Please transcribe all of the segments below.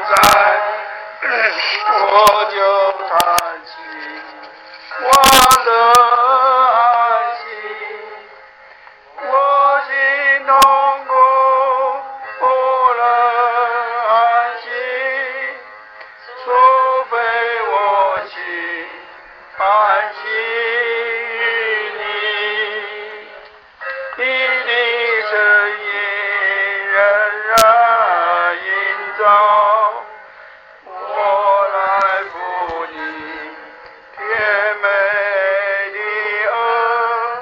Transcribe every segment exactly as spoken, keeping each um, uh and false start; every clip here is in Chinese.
在，我就叹息，我的安息，我心痛苦，不能安息，除非我心安息于你，你的声音仍然萦绕，我来负你甜美的恶。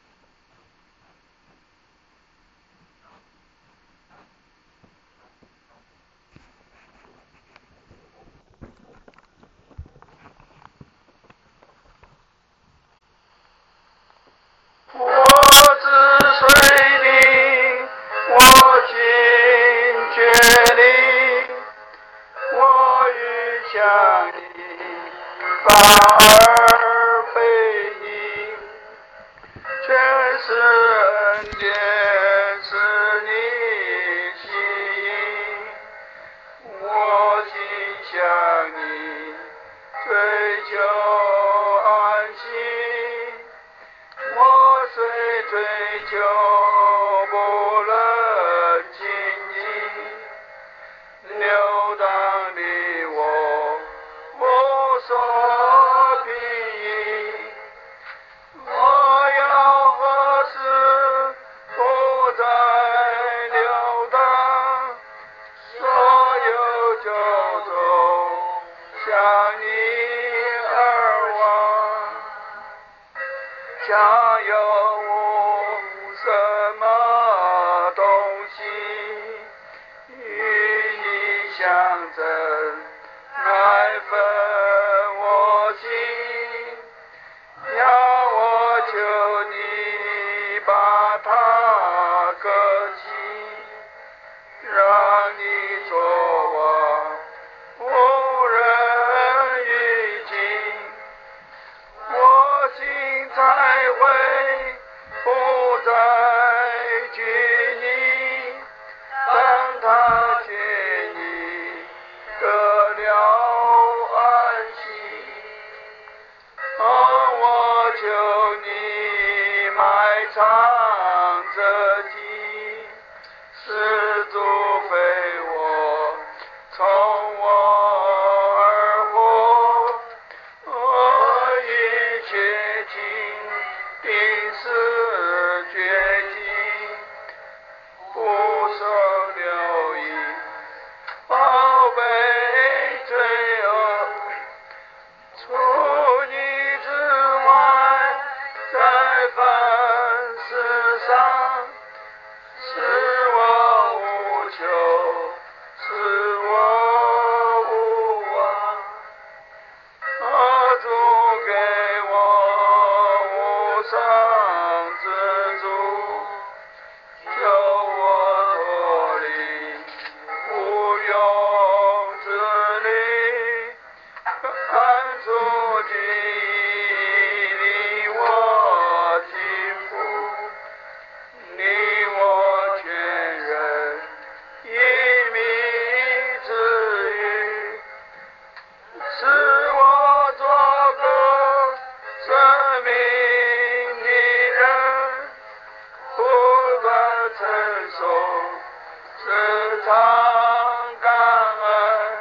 我之水灵，我心决定，我欲向你反而背逆，全是恩典是你吸引，我心向你追求安息，我虽追求不能亲近，流荡的我无所凭依，我要何时不再流荡，所有救助向你而往，想有什么东西与你相争，来分我心，要我求你把它割弃，让你作王无人与尽，我心才会不再拘泥，当他见你得了安息。哦，我求你埋藏这己，使主非我从我而活，我一切情定是绝迹，不受留意，宝贝罪恶，除你之外，在凡世上，使我无求，使我无望，而主给我无上之主，救我脱离无用之力，看出地离我幸福，你我全人一命之语，使我做个生命的人，不断承受，时常感恩，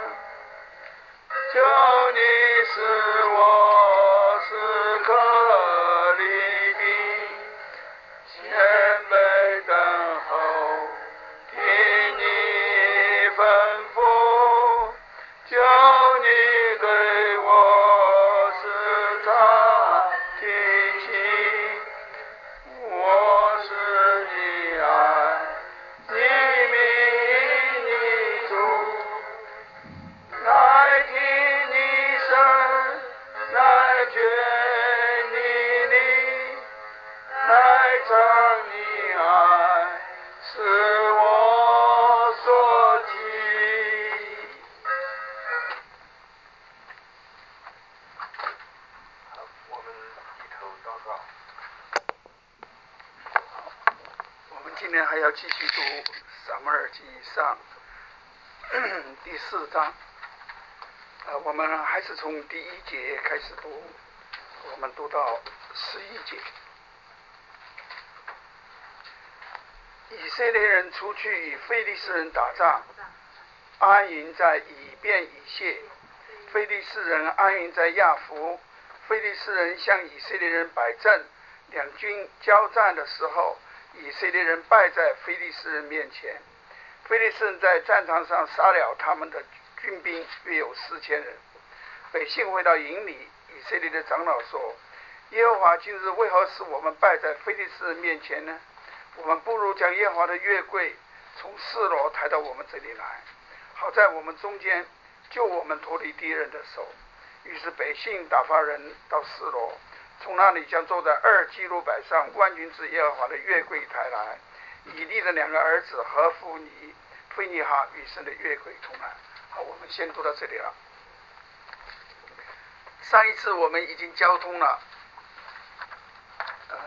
求你使我时刻立定，谦卑等候，听你吩咐，求你对我时常提醒，我是你爱，你名你主，来听你声，来觉你灵，来尝你爱，是我所期。我们低头祷告。我们今天还要继续读撒母耳记上第四章，呃，我们还是从第一节开始读，我们读到十一节。以色列人出去与非利士人打仗，安营在以便以谢，非利士人安营在亚弗。非利士人向以色列人摆阵，两军交战的时候，以色列人败在非利士人面前。非利士人在战场上杀了他们的军兵，约有四千人。百姓回到营里，以色列的长老说：耶和华今日为何使我们败在非利士人面前呢？我们不如将耶和华的约柜从示罗抬到我们这里来，好在我们中间救我们脱离敌人的手。于是百姓打发人到示罗，从那里将坐在二基路柏上万军之耶和华的约柜抬来。以利的两个儿子何弗尼、菲尼哈与神的约柜同来。好，我们先读到这里了。上一次我们已经交通了，呃，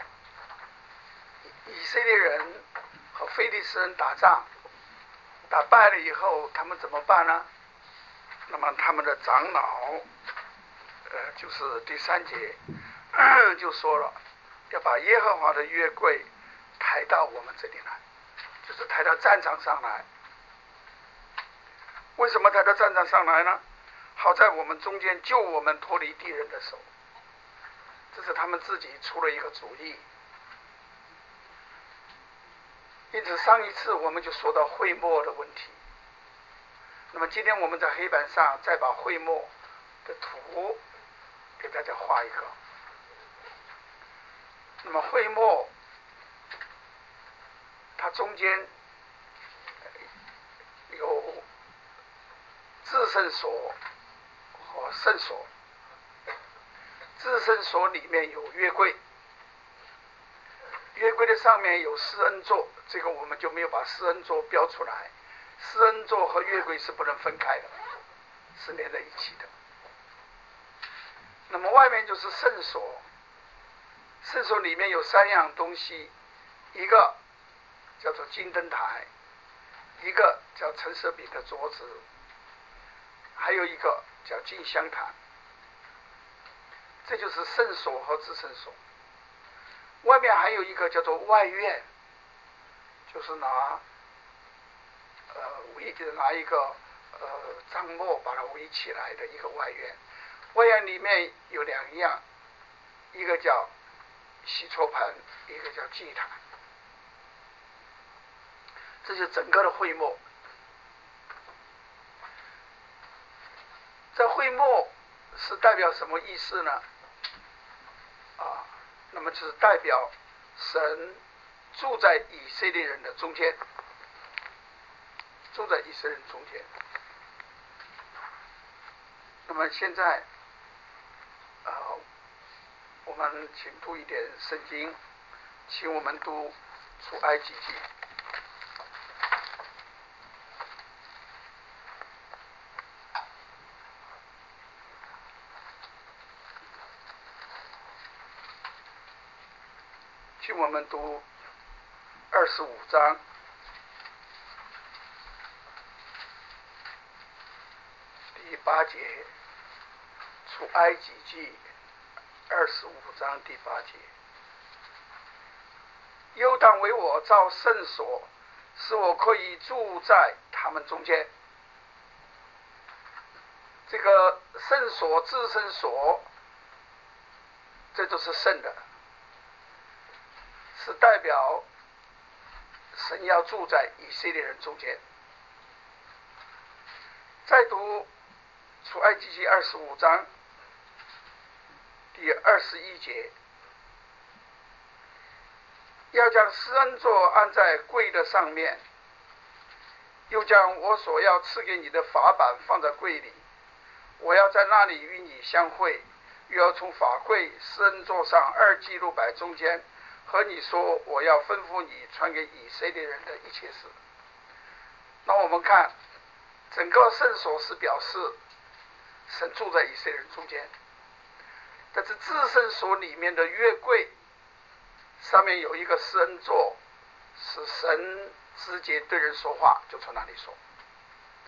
以色列人和非利士人打仗，打败了以后，他们怎么办呢？那么他们的长老，呃，就是第三节就说了，要把耶和华的约柜抬到我们这里来，就是抬到战场上来。为什么抬到战场上来呢？好在我们中间救我们脱离敌人的手，这是他们自己出了一个主意。因此上一次我们就说到会幕的问题，那么今天我们在黑板上再把会幕的图给大家画一个。那么会幕它中间有至圣所和圣所，至圣所里面有约柜，约柜的上面有施恩座，这个我们就没有把施恩座标出来。施恩座和约柜是不能分开的，是连在一起的。那么外面就是圣所，圣所里面有三样东西，一个叫做金灯台，一个叫陈设饼的桌子，还有一个叫金香坛。这就是圣所和至圣所。外面还有一个叫做外院，就是拿呃围拿一个呃帐幕把它围起来的一个外院。外院里面有两样，一个叫洗搓盆，一个叫祭坛。这是整个的会幕。这会幕是代表什么意思呢？啊，那么就是代表神住在以色列人的中间，住在以色列人中间。那么现在，呃，我们请读一点圣经，请我们读出埃及记。请我们读二十五章第八节，出埃及记二十五章第八节。又当为我造圣所，使我可以住在他们中间。这个圣所、至圣所，这都是圣的，是代表神要住在以色列人中间。再读出埃及记二十五章第二十一节，要将施恩座安在柜的上面，又将我所要赐给你的法版放在柜里，我要在那里与你相会，又要从法柜施恩座上二基路柏中间和你说，我要吩咐你传给以色列人的一切事。那我们看整个圣所是表示神住在以色列人中间，但是至圣所里面的约柜上面有一个施恩座，是神直接对人说话，就从那里说。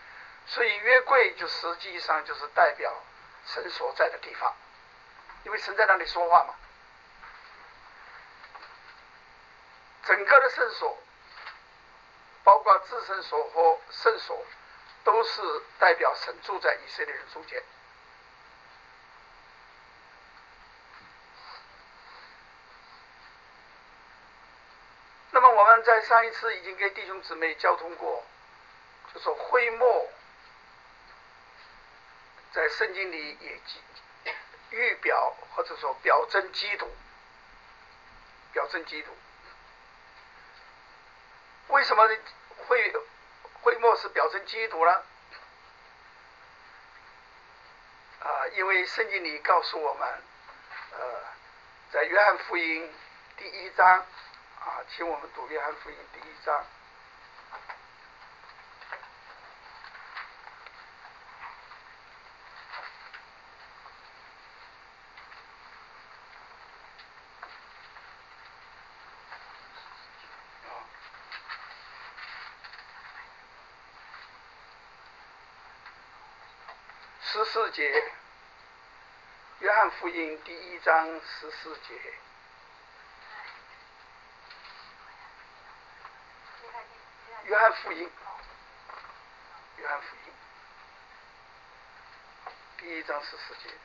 所以约柜就实际上就是代表神所在的地方，因为神在那里说话嘛。整个的圣所，包括至圣所和圣所，都是代表神住在以色列人中间。那么我们在上一次已经给弟兄姊妹交通过，就说会幕在圣经里也预表或者说表征基督，表征基督。为什么会会幕是表征基督呢？啊，因为圣经里告诉我们，呃，在约翰福音第一章，啊，请我们读约翰福音第一章。十四节，约翰福音第一章十四节。约翰福音，约翰福音第一章十四节。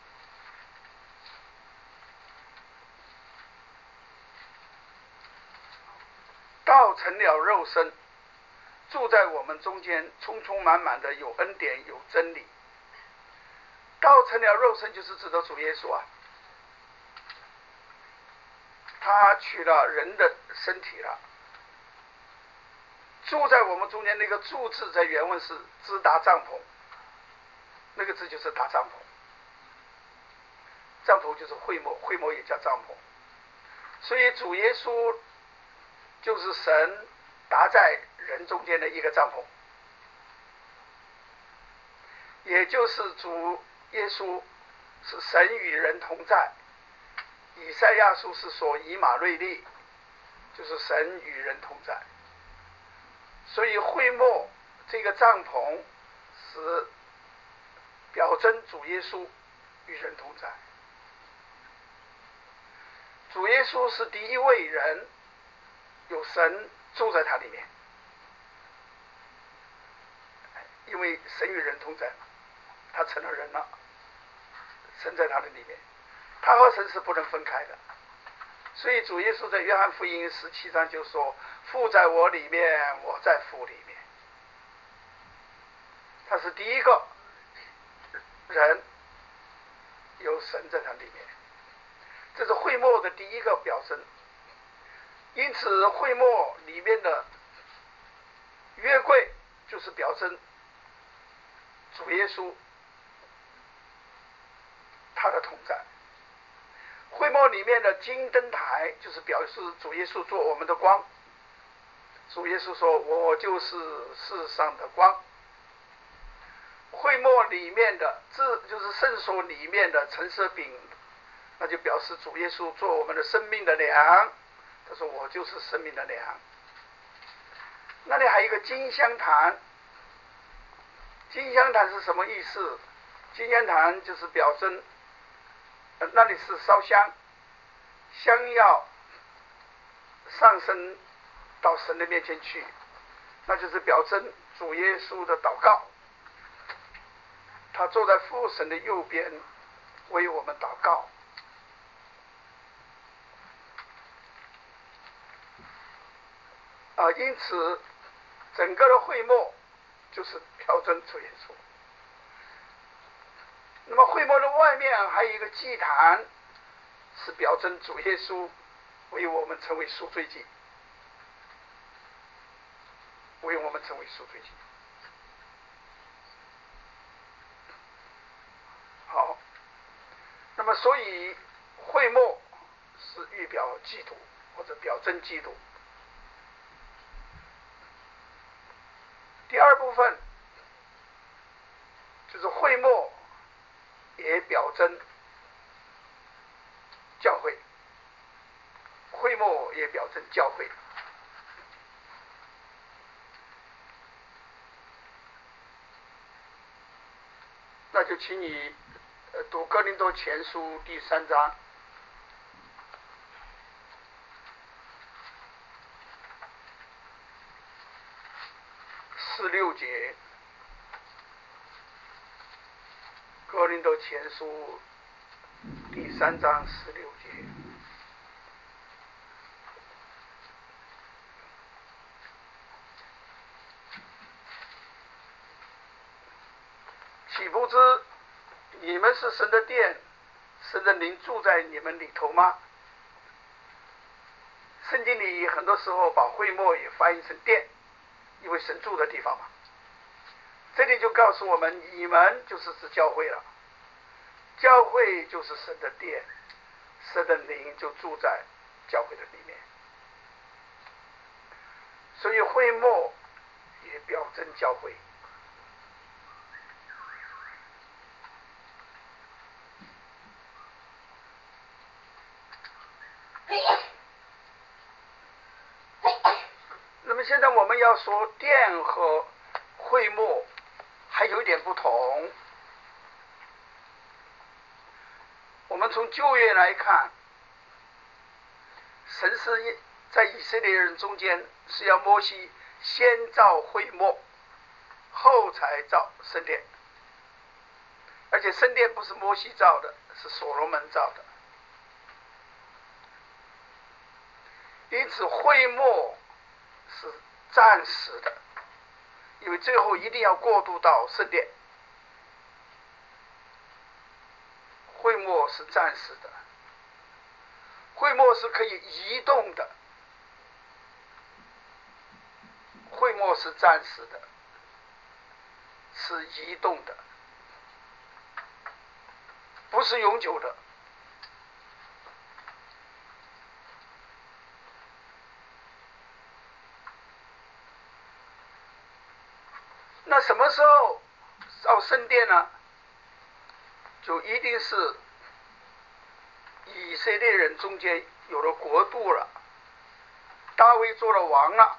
道成了肉身，住在我们中间，充充满满的有恩典有真理。道成了肉身就是指的主耶稣啊，他取了人的身体了，住在我们中间。那个住字在原文是支搭帐篷，那个字就是搭帐篷，帐篷就是会幕，会幕也叫帐篷。所以主耶稣就是神搭在人中间的一个帐篷，也就是主耶稣是神与人同在。以赛亚书是说以马内利，就是神与人同在。所以会幕这个帐篷是表征主耶稣与人同在。主耶稣是第一位人，有神住在他里面，因为神与人同在，他成了人了，神在他的里面，他和神是不能分开的。所以主耶稣在约翰福音十七章就说，父在我里面，我在父里面。他是第一个人，有神在他里面，这是会幕的第一个表征。因此会幕里面的约柜就是表征主耶稣他的同在。会幕里面的金灯台就是表示主耶稣做我们的光。主耶稣说，我就是世上的光。会幕里面的这就是圣所里面的陈设饼，那就表示主耶稣做我们的生命的粮。他说，我就是生命的粮。那里还有一个金香坛，金香坛是什么意思？金香坛就是表征呃、那里是烧香，香要上升到神的面前去，那就是表征主耶稣的祷告。他坐在父神的右边，为我们祷告。啊，因此整个的会幕就是表征主耶稣。那么会幕的外面还有一个祭坛，是表征主耶稣为我们成为赎罪祭，为我们成为赎罪祭。好，那么所以会幕是预表基督或者表征基督。第二部分就是会幕也表征教会，会幕也表征教会。 那就请你呃读哥林多前书第三章十六节。哥林多前书第三章十六节。岂不知你们是神的殿，神的灵住在你们里头吗？圣经里很多时候把会幕也翻译成殿，因为神住的地方嘛。这里就告诉我们，你们就是指教会了，教会就是神的殿，神的灵就住在教会的里面。所以会幕也表征教会。那么现在我们要说殿和会幕还有一点不同。我们从旧约来看，神是在以色列人中间是要摩西先造会幕，后才造圣殿，而且圣殿不是摩西造的，是所罗门造的。因此会幕是暂时的，因为最后一定要过渡到圣殿。会幕是暂时的，会幕是可以移动的，会幕是暂时的，是移动的，不是永久的。那什么时候造圣殿呢？就一定是以色列人中间有了国度了，大卫做了王了，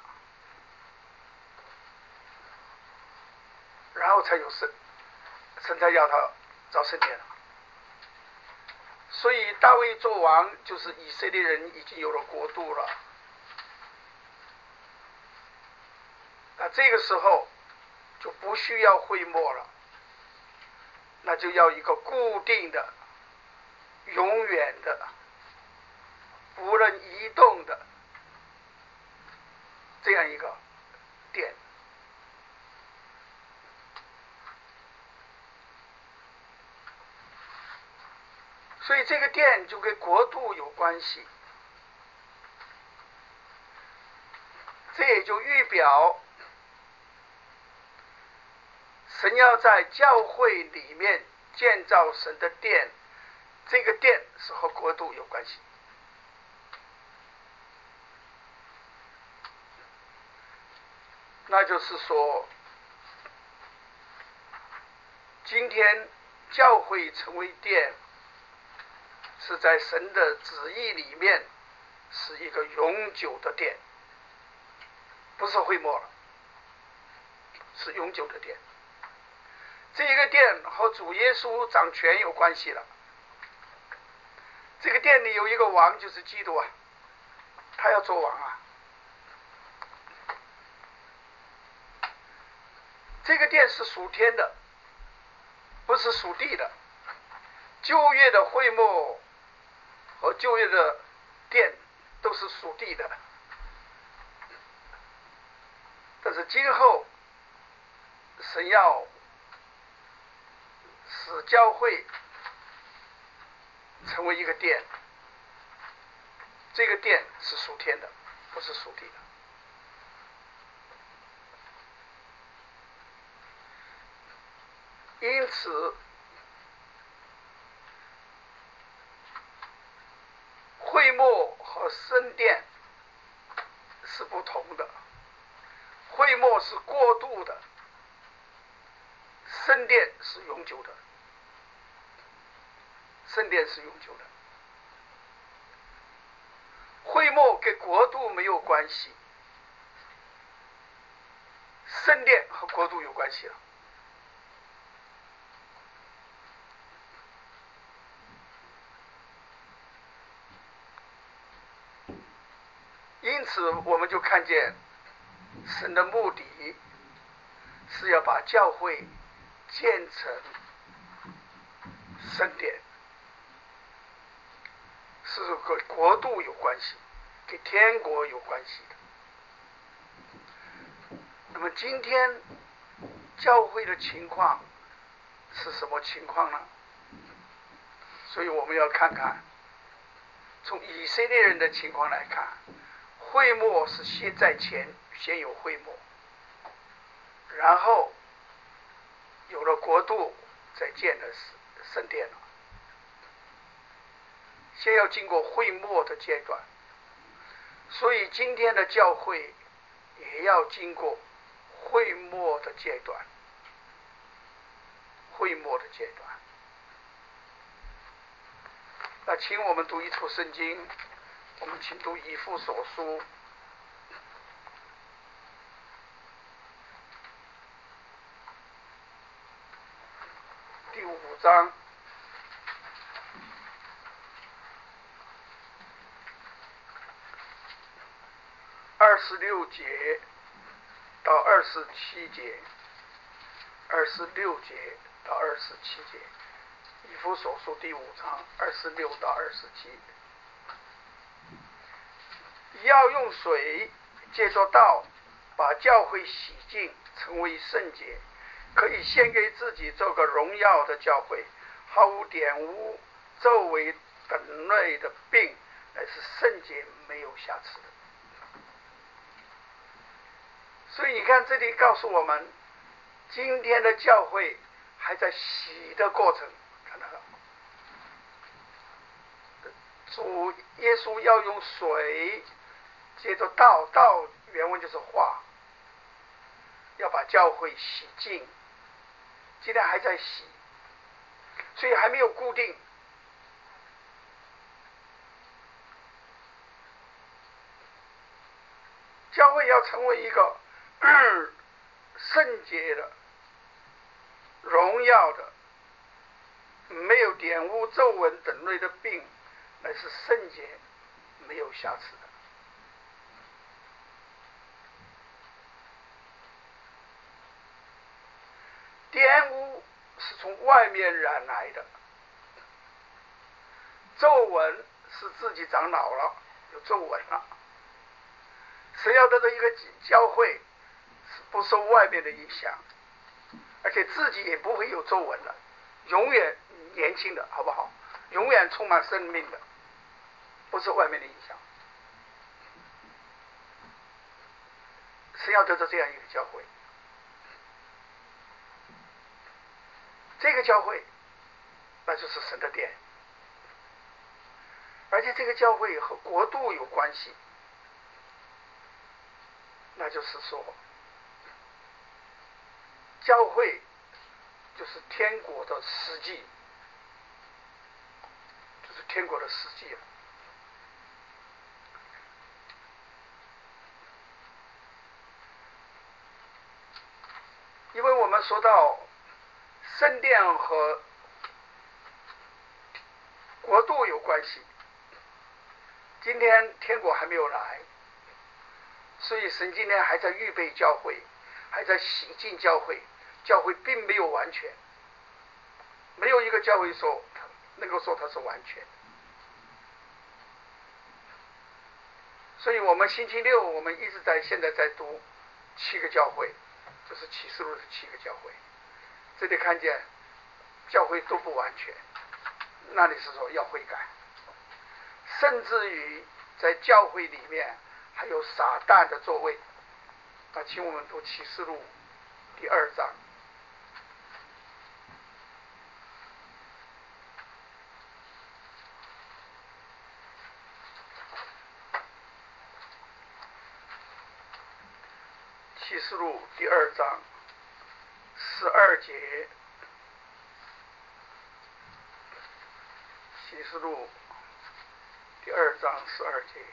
然后才有圣，神才要他造圣殿了。所以大卫做王，就是以色列人已经有了国度了。那这个时候就不需要会幕了，那就要一个固定的、永远的、不能移动的这样一个殿。所以这个殿就跟国度有关系，这也就预表神要在教会里面建造神的殿，这个殿是和国度有关系。那就是说，今天教会成为殿，是在神的旨意里面是一个永久的殿，不是会幕了，是永久的殿。这一个殿和主耶稣掌权有关系了。这个殿里有一个王，就是基督啊，他要做王啊。这个殿是属天的，不是属地的。旧约的会幕和旧约的殿都是属地的，但是今后神要使教会成为一个殿，这个殿是属天的，不是属地的。因此会幕和圣殿是不同的，会幕是过渡的，圣殿是永久的，圣殿是永久的。会幕跟国度没有关系，圣殿和国度有关系了。 此我们就看见神的目的是要把教会建成圣殿，是和国度有关系，跟天国有关系的。那么今天教会的情况是什么情况呢？所以我们要看看，从以色列人的情况来看，会幕是先在前，先有会幕，然后有了国度，再建了圣殿了。先要经过会幕的阶段，所以今天的教会也要经过会幕的阶段，会幕的阶段。那请我们读一处圣经，我们请读以弗所书第五章二十六节到二十七节，二十六节到二十七节，以弗所书第五章二十六到二十七。要用水借着道把教会洗净，成为圣洁，可以献给自己做个荣耀的教会，毫无玷污、皱纹等类的病，乃是圣洁没有瑕疵的。所以你看，这里告诉我们，今天的教会还在洗的过程，看到了？主耶稣要用水接着道，道原文就是话，要把教会洗净。今天还在洗，所以还没有固定。教会要成为一个圣洁的、荣耀的，没有玷污、皱纹等类的病，乃是圣洁没有瑕疵的。玷污是从外面染来的，皱纹是自己长老了，有皱纹了。谁要得到一个教会不受外面的影响，而且自己也不会有皱纹了，永远年轻的，好不好？永远充满生命的，不受外面的影响。谁要得到这样一个教会？这个教会那就是神的殿，而且这个教会和国度有关系，那就是说教会就是天国的实际，就是天国的实际了。因为我们说到圣殿和国度有关系，今天天国还没有来，所以神今天还在预备教会，还在洗净教会，教会并没有完全，没有一个教会说能够说它是完全。所以我们星期六我们一直在现在在读七个教会，就是启示录的七个教会，这里看见教会都不完全，那里是说要悔改，甚至于在教会里面还有撒旦的座位。那请我们读启示录第二章。启示录第二章十二节，启示录第二章十二节，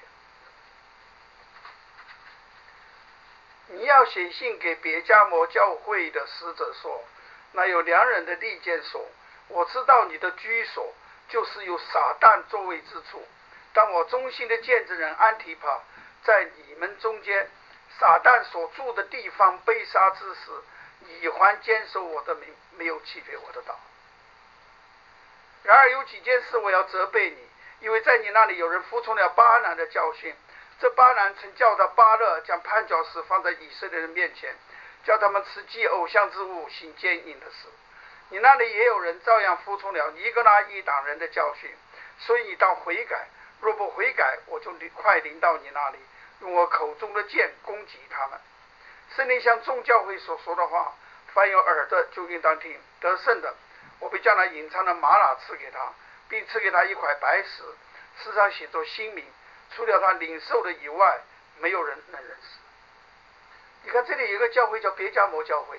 你要写信给别迦摩教会的使者说，那有良人的利剑说，我知道你的居所就是有撒旦座位之处，但我忠心的见证人安提帕在你们中间，撒旦所住的地方被杀之时，你还坚守我的名，没有弃绝我的道。然而有几件事我要责备你，因为在你那里有人服从了巴兰的教训。这巴兰曾教导巴勒将绊脚石放在以色列人面前，叫他们吃祭偶像之物，行奸淫的事。你那里也有人照样服从了尼格拉一党人的教训，所以你当悔改。若不悔改，我就快临到你那里，用我口中的剑攻击他们。圣灵向众教会所说的话，凡有耳的就应当听。得胜的，我必将那隐藏的玛瑙赐给他，并赐给他一块白石，石上写着新名，除了他领受的以外，没有人能认识。你看这里有一个教会叫别迦摩教会，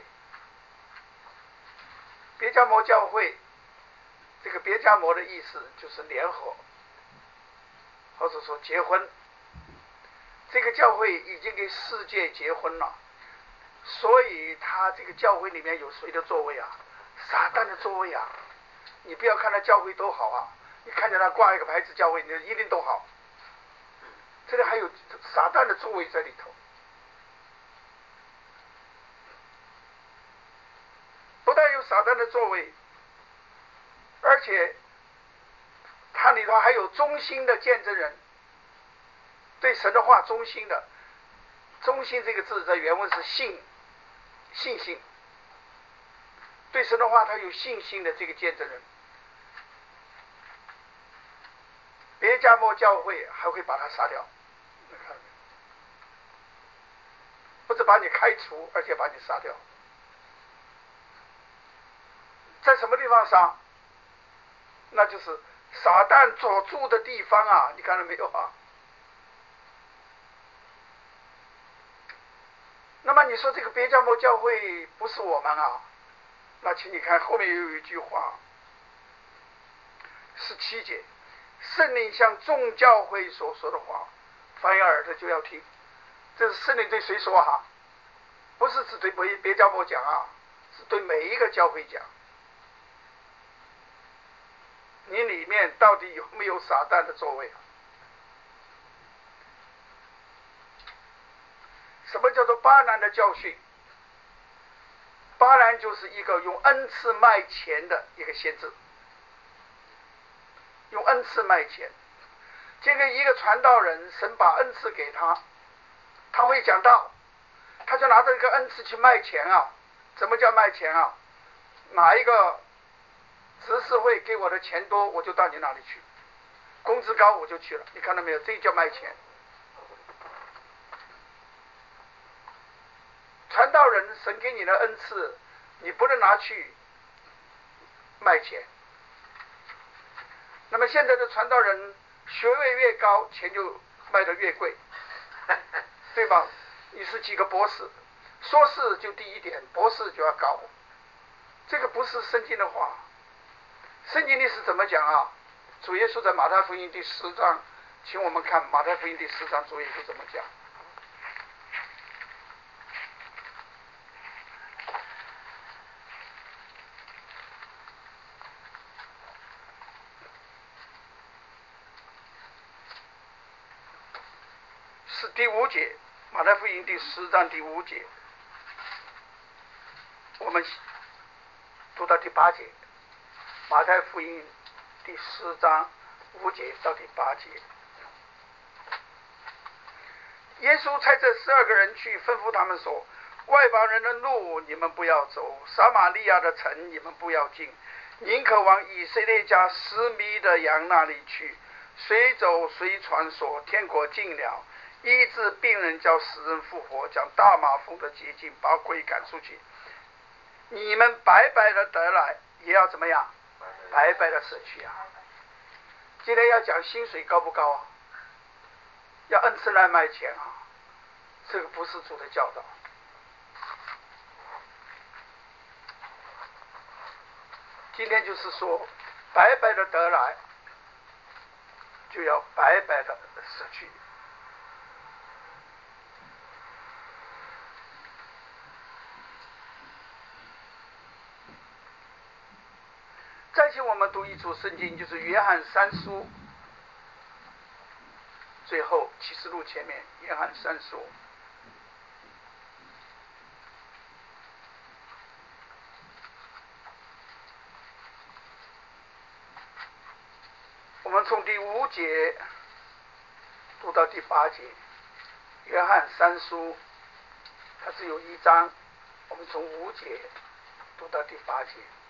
别迦摩教会，这个别迦摩的意思就是联合，或者说结婚。这个教会已经给世界结婚了，所以他这个教会里面有谁的座位啊？撒旦的座位啊！你不要看他教会都好啊，你看见他挂一个牌子教会，你就一定都好。这里还有撒旦的座位在里头，不但有撒旦的座位，而且它里头还有忠心的见证人，对神的话忠心的。忠心这个字在原文是信，信心，对神的话他有信心的这个见证人。别迦摩教会还会把他杀掉，不是把你开除，而且把你杀掉。在什么地方杀？那就是撒旦所住的地方啊！你看到没有啊？那么你说这个别迦摩教会不是我们啊？那请你看后面又有一句话，十七节，圣灵向众教会所说的话，凡有耳的就要听。这是圣灵对谁说哈、啊？不是只对别别迦摩讲啊，是对每一个教会讲。你里面到底有没有撒旦的座位啊？什么叫做巴兰的教训？巴兰就是一个用恩赐卖钱的一个先知，用恩赐卖钱。这个一个传道人，神把恩赐给他，他会讲道，他就拿着一个恩赐去卖钱啊。怎么叫卖钱啊？哪一个执事会给我的钱多，我就到你那里去，工资高我就去了。你看到没有？这叫卖钱。传道人，神给你的恩赐，你不能拿去卖钱。那么现在的传道人学位越高，钱就卖得越贵，对吧？你是几个博士，硕士就低一点，博士就要高。这个不是圣经的话。圣经里是怎么讲啊？主耶稣在马太福音第十章，请我们看马太福音第十章，主耶稣怎么讲？是第五节，马太福音第十章第五节，我们读到第八节。马太福音第十章五节到第八节，耶稣差这十二个人去，吩咐他们说：外邦人的路你们不要走，撒玛利亚的城你们不要进，宁可往以色列家十米的羊那里去。随走随传说，天国近了。医治病人，叫死人复活，将大麻风的洁净，把鬼赶出去。你们白白的得来，也要怎么样？白白的舍去啊！今天要讲薪水高不高啊？要恩赐来卖钱啊？这个不是主的教导。今天就是说，白白的得来，就要白白的舍去。再请我们读一处圣经，就是约翰三书最后启示录前面，约翰三书。我们从第五节读到第八节，约翰三书，它只有一章，我们从五节读到第八节。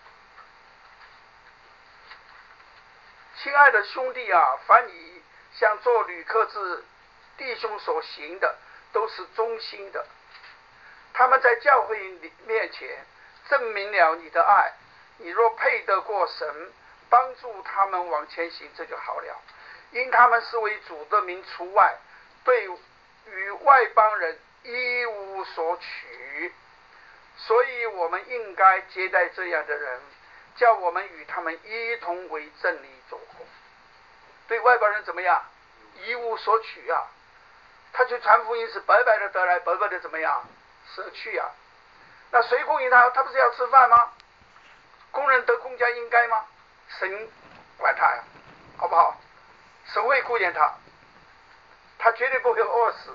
亲爱的兄弟啊，凡你向做旅客之弟兄所行的，都是忠心的。他们在教会面前证明了你的爱，你若配得过神帮助他们往前行，这就好了。因他们是为主的名除外，对与外邦人一无所取，所以我们应该接待这样的人，叫我们与他们一同为真理做工。对外邦人怎么样？一无所取啊！他去传福音是白白的得来，白白的怎么样？舍去啊！那谁供应他？他不是要吃饭吗？工人得公家应该吗？神管他呀，好不好？神会顾念他，他绝对不会饿死，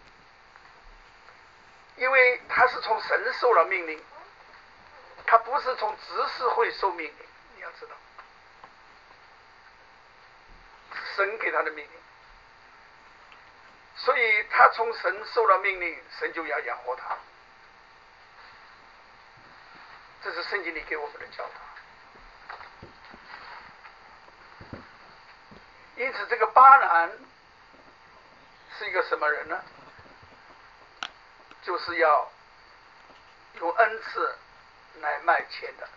因为他是从神受了命令，他不是从执事会受命令，你要知道，神给他的命令，所以他从神受了命令，神就要养活他，这是圣经里给我们的教导。因此这个巴兰是一个什么人呢？就是要用恩赐来卖钱的。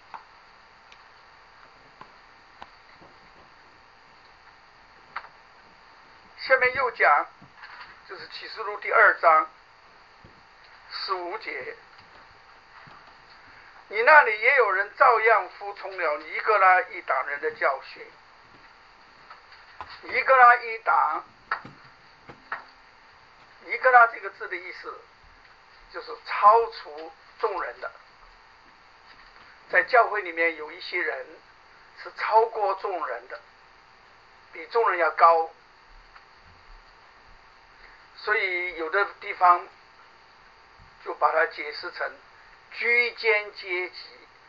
下面又讲，就是启示录第二章十五节，你那里也有人照样服从了尼哥拉一党人的教训。尼哥拉一党，尼哥拉这个字的意思就是超出众人的。在教会里面有一些人是超过众人的，比众人要高，所以有的地方就把它解释成居间阶级。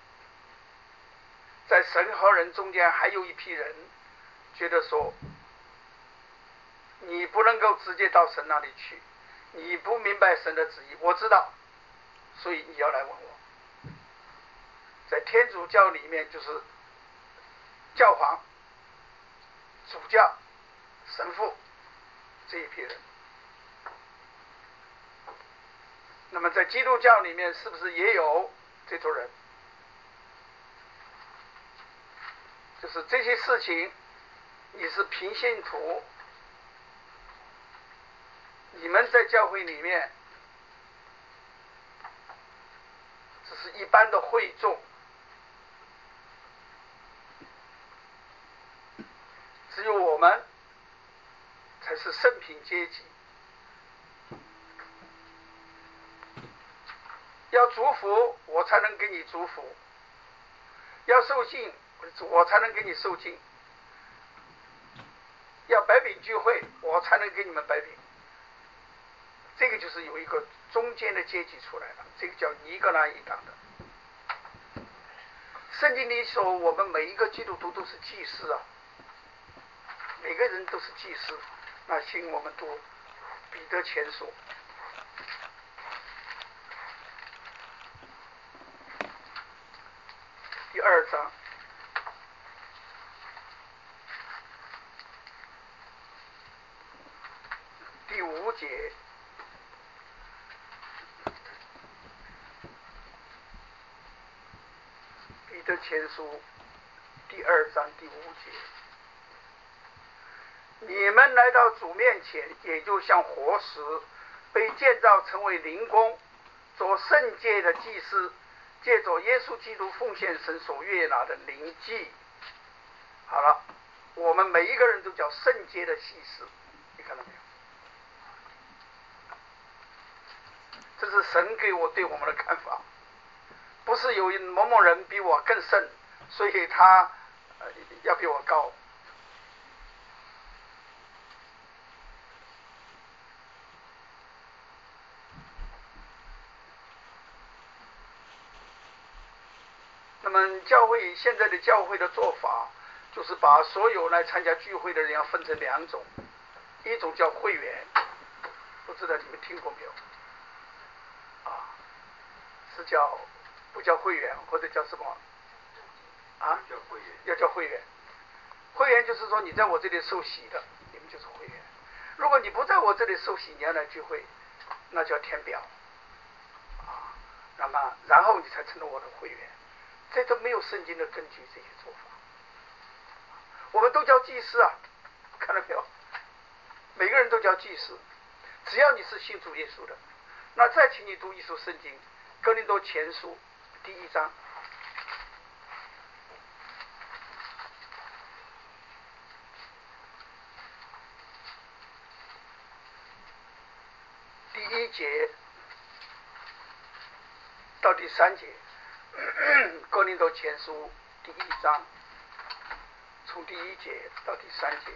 在神和人中间还有一批人觉得说，你不能够直接到神那里去，你不明白神的旨意，我知道，所以你要来问我。在天主教里面就是教皇、主教、神父这一批人。那么在基督教里面是不是也有这种人？就是这些事情你是平信徒，你们在教会里面只是一般的会众，只有我们才是圣品阶级。要祝福我才能给你祝福，要受敬我才能给你受敬，要摆饼聚会我才能给你们摆饼。这个就是有一个中间的阶级出来了，这个叫尼格拉一党的。圣经里说我们每一个基督徒都是祭司啊，每个人都是祭司。那请我们读彼得前书第二章第五节，彼得前书第二章第五节，你们来到主面前，也就像活石，被建造成为灵宫，做圣洁的祭司，借着耶稣基督奉献神所悦纳的灵祭。好了，我们每一个人都叫圣洁的祭司，你看到没有？这是神给我对我们的看法，不是有某某人比我更圣，所以他、呃、要比我高。 们教会现在的教会的做法，就是把所有来参加聚会的人要分成两种，一种叫会员，不知道你们听过没有？啊，是叫不叫会员，或者叫什么？啊？ 叫会员。 要叫会员。会员就是说你在我这里受洗的，你们就是会员。如果你不在我这里受洗，你要来聚会，那叫填表。啊，那么然后你才成了我的会员。这都没有圣经的根据，这些做法。我们都叫祭司啊，看到没有？每个人都叫祭司，只要你是信主耶稣的。那再请你读一首圣经，《哥林多前书》第一章。第一节到第三节，哥林多前书第一章，从第一节到第三节。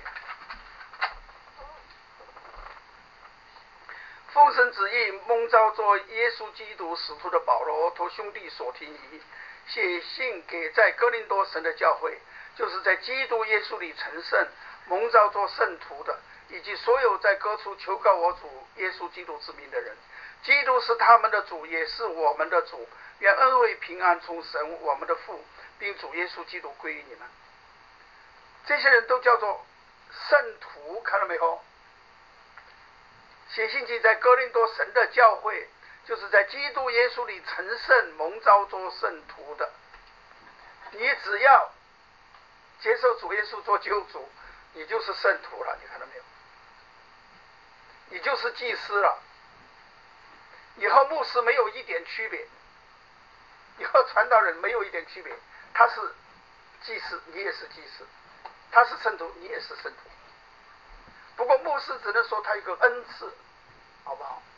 奉神旨意蒙召做耶稣基督使徒的保罗，托兄弟所听遗，写信给在哥林多神的教会，就是在基督耶稣里成圣、蒙召做圣徒的，以及所有在各处求告我主耶稣基督之名的人。基督是他们的主，也是我们的主。愿恩惠平安从神我们的父，并主耶稣基督归于你们。这些人都叫做圣徒，看到没有？写信记在哥林多神的教会，就是在基督耶稣里成圣、蒙召做圣徒的。你只要接受主耶稣做救主，你就是圣徒了，你看到没有？你就是祭司了。你和牧师没有一点区别，你和传道人没有一点区别。他是祭司，你也是祭司；他是圣徒，你也是圣徒。不过牧师只能说他有个恩赐，好不好？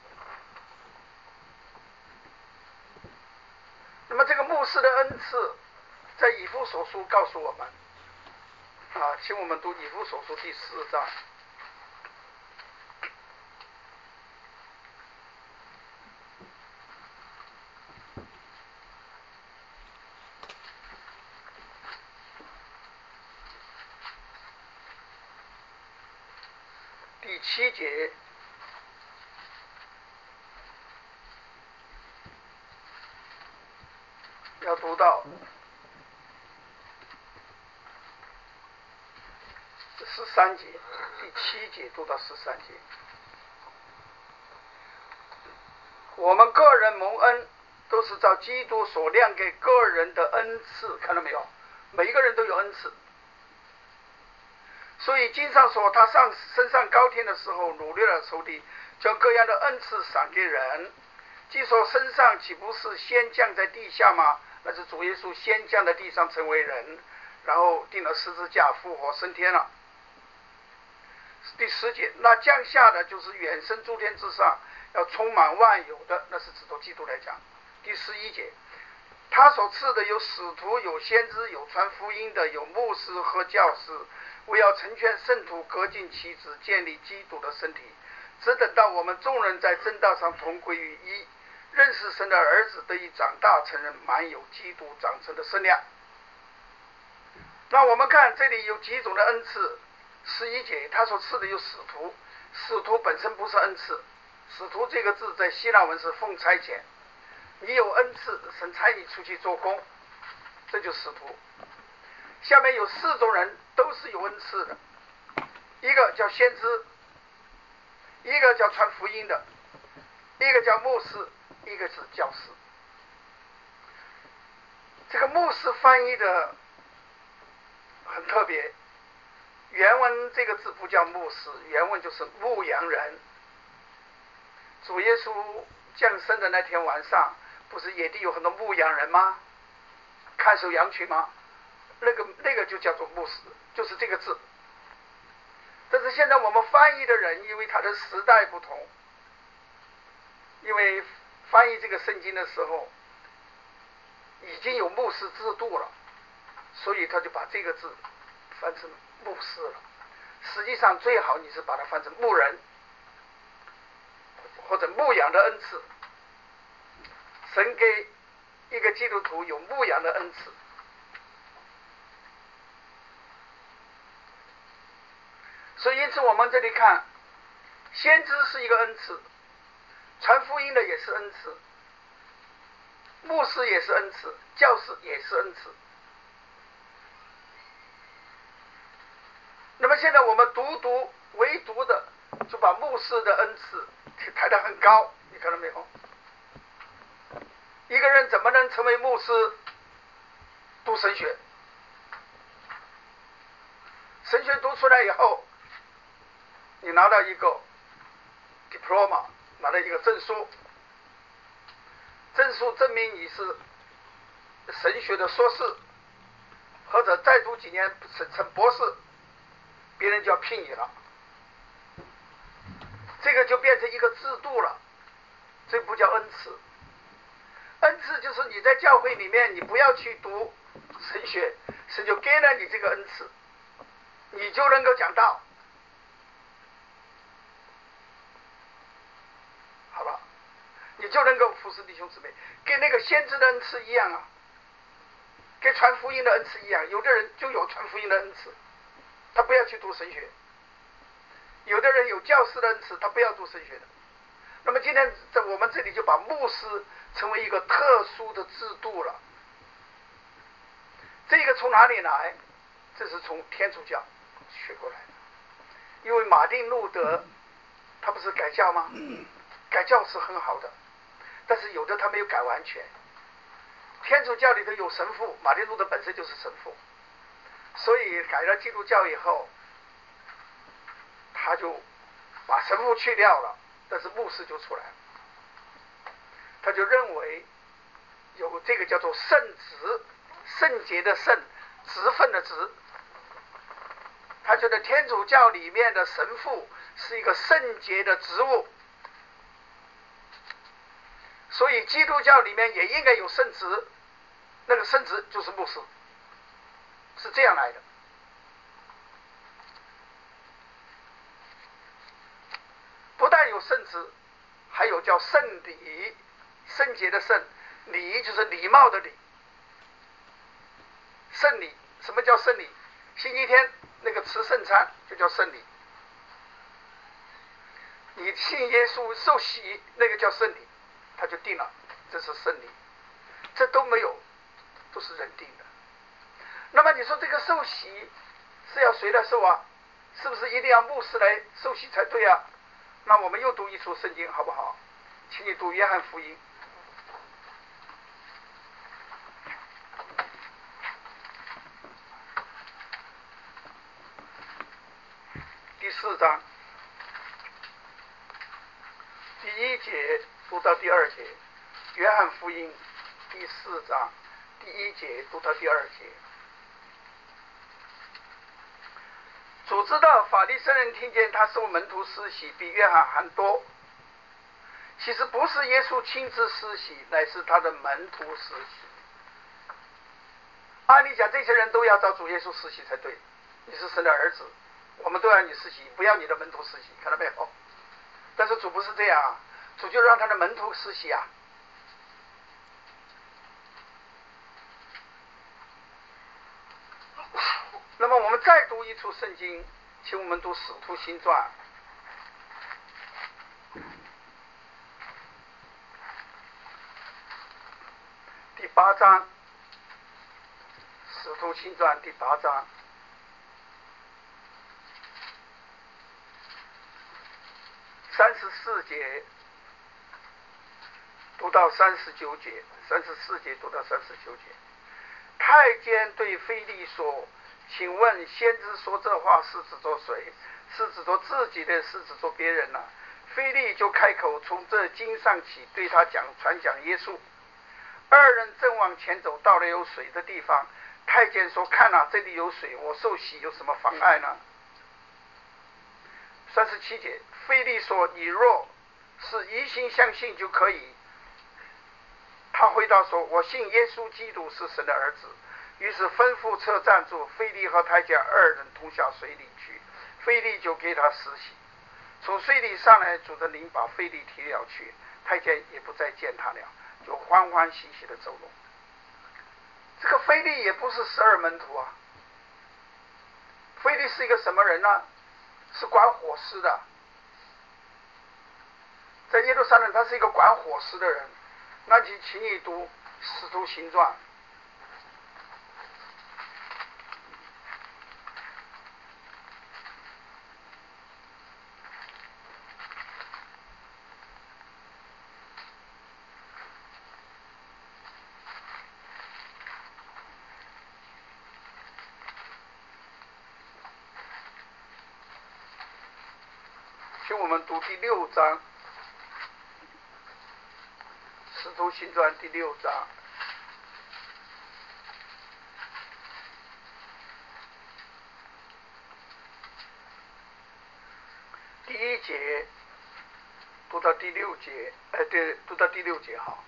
那么这个牧师的恩赐，在以弗所书告诉我们，啊，请我们读以弗所书第四章。第七节，要读到十三节，第七节读到十三节。我们个人蒙恩，都是照基督所量给个人的恩赐，看到没有？每一个人都有恩赐。所以经上说，他上升上高天的时候，掳掠了仇敌，将各样的恩赐赏给人。既说升上，岂不是先降在地下吗？那是主耶稣先降在地上成为人，然后钉了十字架，复活升天了。第十节，那降下的就是远升诸天之上，要充满万有的，那是指着基督来讲。第十一节，他所赐的有使徒，有先知，有传福音的，有牧师和教师，为要成全圣徒，各尽其职，建立基督的身体，只等到我们众人在真道上同归于一，认识神的儿子，得以长大成人，满有基督长成的身量。那我们看这里有几种的恩赐。十一节，他所赐的有使徒，使徒本身不是恩赐，使徒这个字在希腊文是奉差遣，你有恩赐，神差你出去做工，这就是使徒。下面有四种人都是有恩赐的，一个叫先知，一个叫传福音的，一个叫牧师，一个是教师。这个牧师翻译的很特别，原文这个字不叫牧师，原文就是牧羊人。主耶稣降生的那天晚上，不是野地有很多牧羊人吗？看守羊群吗？那个那个就叫做牧师，就是这个字。但是现在我们翻译的人，因为他的时代不同，因为翻译这个圣经的时候已经有牧师制度了，所以他就把这个字翻成牧师了。实际上最好你是把它翻成牧人，或者牧养的恩赐。神给一个基督徒有牧养的恩赐， 所以因此我们这里看，先知是一个恩赐，传福音的也是恩赐，牧师也是恩赐，教师也是恩赐。那么现在我们独独唯独的就把牧师的恩赐抬得很高，你看到没有？一个人怎么能成为牧师？读神学，神学读出来以后，你拿到一个 diploma， 拿到一个证书，证书证明你是神学的硕士，或者再读几年成博士，别人就要聘你了。这个就变成一个制度了，这不叫恩赐。恩赐就是你在教会里面，你不要去读神学，神就给了你这个恩赐，你就能够讲道。好了，你就能够服侍弟兄姊妹，跟那个先知的恩赐一样啊，跟传福音的恩赐一样。有的人就有传福音的恩赐，他不要去读神学；有的人有教师的恩赐，他不要读神学的。那么今天在我们这里就把牧师成为一个特殊的制度了。这个从哪里来？这是从天主教学过来的。因为马丁路德他不是改教吗？改教是很好的，但是有的他没有改完全。天主教里头有神父，马丁路德本身就是神父，所以改了基督教以后，他就把神父去掉了，但是牧师就出来了。他就认为有这个叫做圣职，圣洁的圣，职分的职。他觉得天主教里面的神父是一个圣洁的职务，所以基督教里面也应该有圣职，那个圣职就是牧师，是这样来的。不但有圣职，还有叫圣礼，圣洁的圣，礼就是礼貌的礼。圣礼，什么叫圣礼？星期天那个吃圣餐就叫圣礼。你信耶稣受洗，那个叫圣礼，他就定了，这是圣礼。这都没有，都是人定的。那么你说这个受洗是要谁来受啊？是不是一定要牧师来受洗才对啊？那我们又读一处圣经好不好？请你读约翰福音第四章第一节读到第二节。约翰福音第四章第一节读到第二节。主知道法利赛人听见他受门徒施洗比约翰还多，其实不是耶稣亲自施洗，乃是他的门徒施洗。按理讲这些人都要找主耶稣施洗才对，你是神的儿子，我们都要你施洗，不要你的门徒施洗，看到没有？但是主不是这样啊，主就让他的门徒施洗啊。那么我们再读一处圣经，请我们读《使徒行传》第八章，《使徒行传》第八章三十四节读到三十九节，三十四节读到三十九节。太监对腓利说：“请问先知说这话是指着谁？是指着自己的，是指着别人呢、啊？”腓利就开口，从这经上起，对他讲传讲耶稣。二人正往前走，到了有水的地方。太监说：“看啊，这里有水，我受洗有什么妨碍呢？”三十七节，腓利说：“你若是一心相信就可以。”他回答说：“我信耶稣基督是神的儿子。”于是吩咐车站住，腓利和太监二人同下水里去，腓利就给他施洗。从水里上来，主的灵把腓利提了去，太监也不再见他了，就欢欢喜喜的走路。这个腓利也不是十二门徒啊，腓利是一个什么人呢？ 是管伙食的，在耶路撒冷他是一个管伙食的人。那你请你读《使徒行传》。请我们读第六章，《使徒行传》第六章第一节，读到第六节，哎，对，读到第六节好。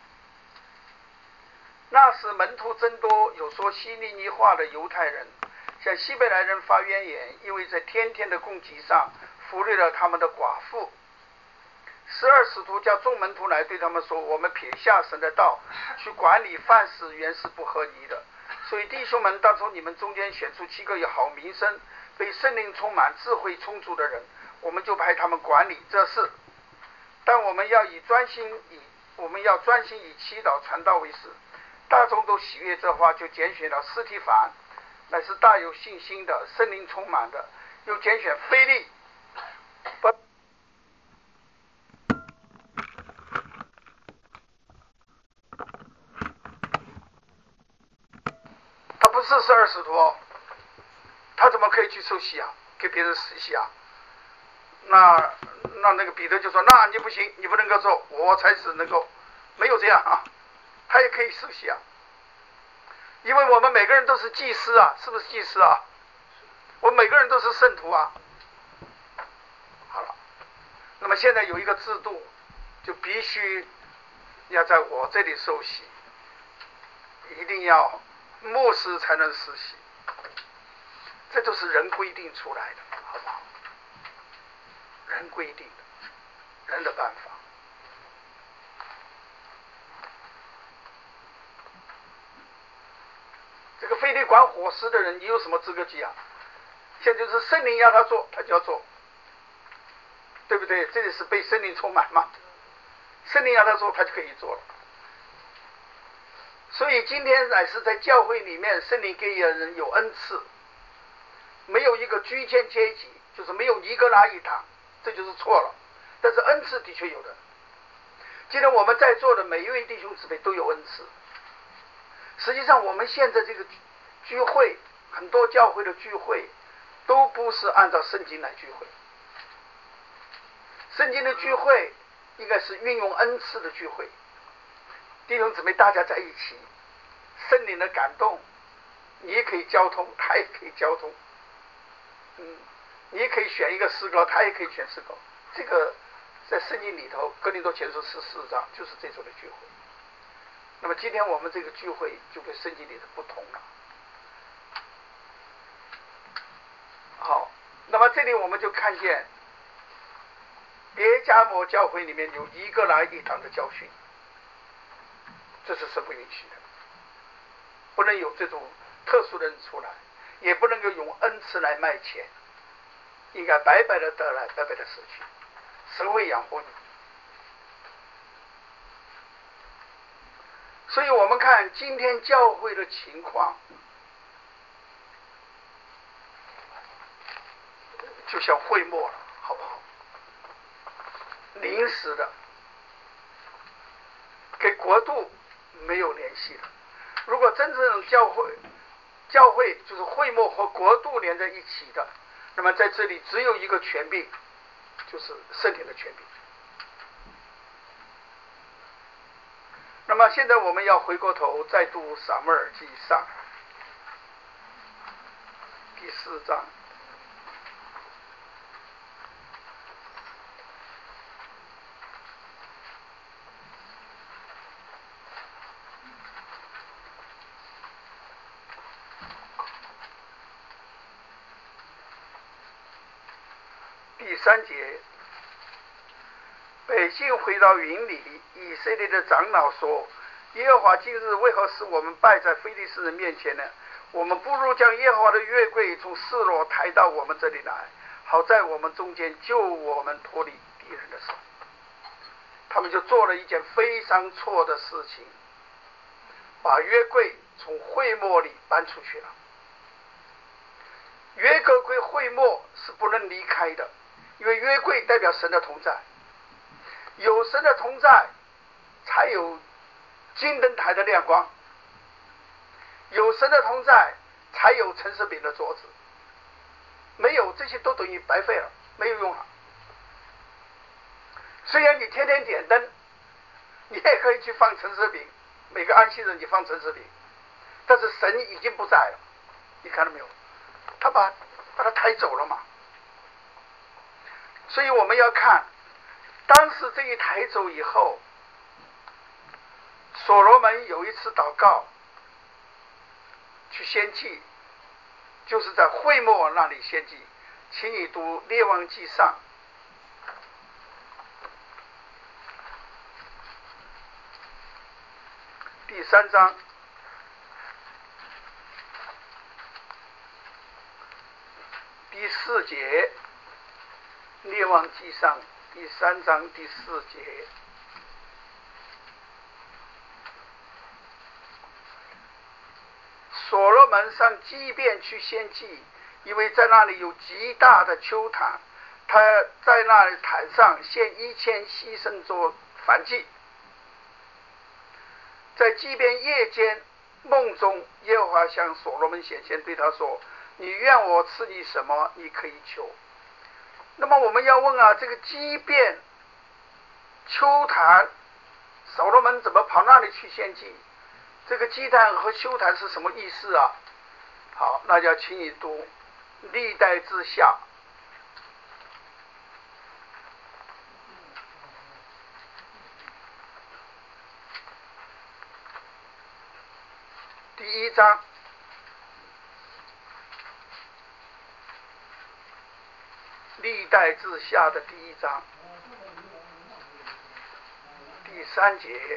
那时门徒增多，有说希利尼话的犹太人向希伯来人发怨言，因为在天天的供给上忽略了他们的寡妇。十二使徒叫众门徒来对他们说，我们撇下神的道去管理饭食，原是不合宜的。所以弟兄们，当从你们中间选出七个有好名声、被圣灵充满、智慧充足的人，我们就派他们管理这事。但我们要以专心以我们要专心以祈祷传道为事。大众都喜悦这话，就拣选了司提反，乃是大有信心的，圣灵充满的，又拣选腓利。不他不是十二使徒，他怎么可以去受洗啊？给别人施洗啊？那那那个彼得就说，那你不行，你不能够做，我才是能够。没有这样啊，他也可以受洗啊，因为我们每个人都是祭司啊，是不是祭司啊？我们每个人都是圣徒啊。好了，那么现在有一个制度，就必须要在我这里受洗，一定要牧师才能施洗，这都是人规定出来的，好不好？人规定的，人的办法。这个非得管伙食的人，你有什么资格去啊？现在就是圣灵要他做，他就要做，对不对？这里是被圣灵充满嘛，圣灵要他做，他就可以做了。所以今天乃是在教会里面，圣灵给人有恩赐，没有一个居间阶级，就是没有尼格拉一党，这就是错了。但是恩赐的确有的。今天我们在座的每一位弟兄姊妹都有恩赐。实际上我们现在这个聚会，很多教会的聚会都不是按照圣经来聚会。圣经的聚会应该是运用恩赐的聚会，弟兄姊妹大家在一起，圣灵的感动，你也可以交通，他也可以交通，嗯，你也可以选一个诗歌，他也可以选诗歌。这个在圣经里头，哥林多前书十四章就是这种的聚会。那么今天我们这个聚会就跟圣经里的不同了。好，那么这里我们就看见别加摩教会里面有一个来一堂的教训，这是神不允许的，不能有这种特殊的人出来，也不能够用恩赐来卖钱，应该白白的得来，白白的失去，神会养活你。所以我们看今天教会的情况，就像会末了，好不好？临时的，跟国度没有联系的。如果真正教会，教会就是会末和国度连在一起的，那么在这里只有一个权柄，就是圣灵的权柄。那么现在我们要回过头再读撒母耳记上第四章。第三节，百姓回到营里，以色列的长老说，耶和华今日为何使我们败在非利士人面前呢？我们不如将耶和华的约柜从示罗抬到我们这里来， 好在我们中间救我们脱离敌人的手。他们就做了一件非常错的事情，把约柜从会幕里搬出去了。约柜会幕是不能离开的，因为约柜代表神的同在，有神的同在才有金灯台的亮光，有神的同在才有陈设饼的桌子，没有这些都等于白费了，没有用了。虽然你天天点灯，你也可以去放陈设饼，每个安息日你放陈设饼，但是神已经不在了，你看到没有？他把把他抬走了嘛。所以我们要看，当时这一抬走以后，所罗门有一次祷告，去献祭，就是在会幕那里献祭。请你读列王纪上第三章第四节，列王纪上第三章第四节。所罗门上基遍去献祭，因为在那里有极大的丘坛，他在那里坛上献一千牺牲做燔祭。在基遍夜间梦中，耶和华向所罗门显现，对他说：你愿我赐你什么，你可以求。那么我们要问啊，这个基遍丘坛，所罗门怎么跑那里去献祭？这个基坛和丘坛是什么意思啊？好，那就要请你读历代志下第一章历代志下的第一章第三节。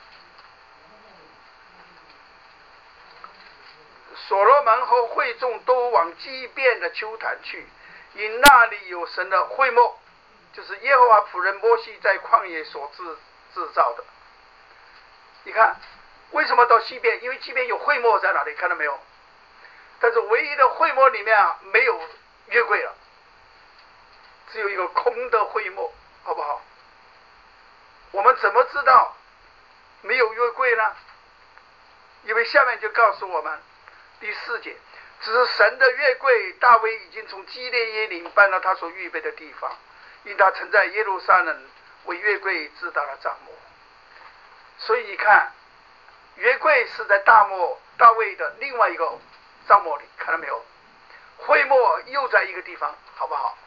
所罗门和会众都往基遍的丘坛去，因那里有神的会幕，就是耶和华仆人摩西在旷野所制制造的。你看为什么到西边？因为西边有会幕在哪里，看到没有？但是唯一的会幕里面啊，没有约柜了，只有一个空的会幕，好不好？我们怎么知道没有约柜呢？因为下面就告诉我们第四节，只是神的约柜大卫已经从基列耶岭搬到他所预备的地方，因他曾在耶路撒冷为约柜制造了帐幕。所以你看，约柜是在大幕大卫的另外一个帐幕里，看到没有？会幕又在一个地方，好不好？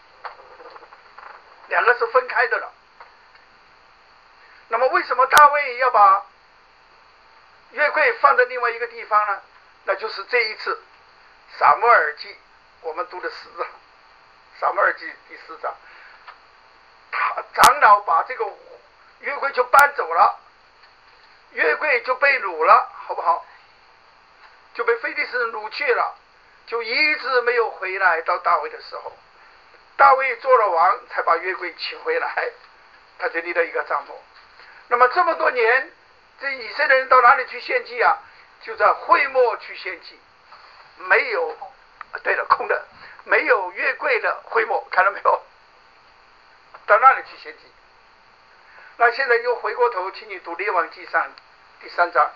两个是分开的了。那么为什么大卫要把约柜放在另外一个地方呢？那就是这一次撒母耳记我们读的十章，撒母耳记第四章，他长老把这个约柜就搬走了，约柜就被掳了，好不好？就被非利士人掳去了，就一直没有回来。到大卫的时候，大卫做了王，才把约柜请回来，他就立了一个帐幕。那么这么多年，这以色列人到哪里去献祭啊？就在会幕去献祭，没有，对了，空的，没有约柜的会幕，看到没有？到那里去献祭。那现在又回过头，请你读列王纪上第三章。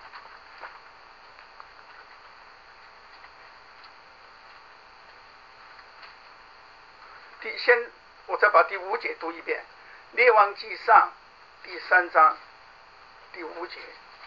第先，我再把第五节读一遍，列王纪上第三章第五节。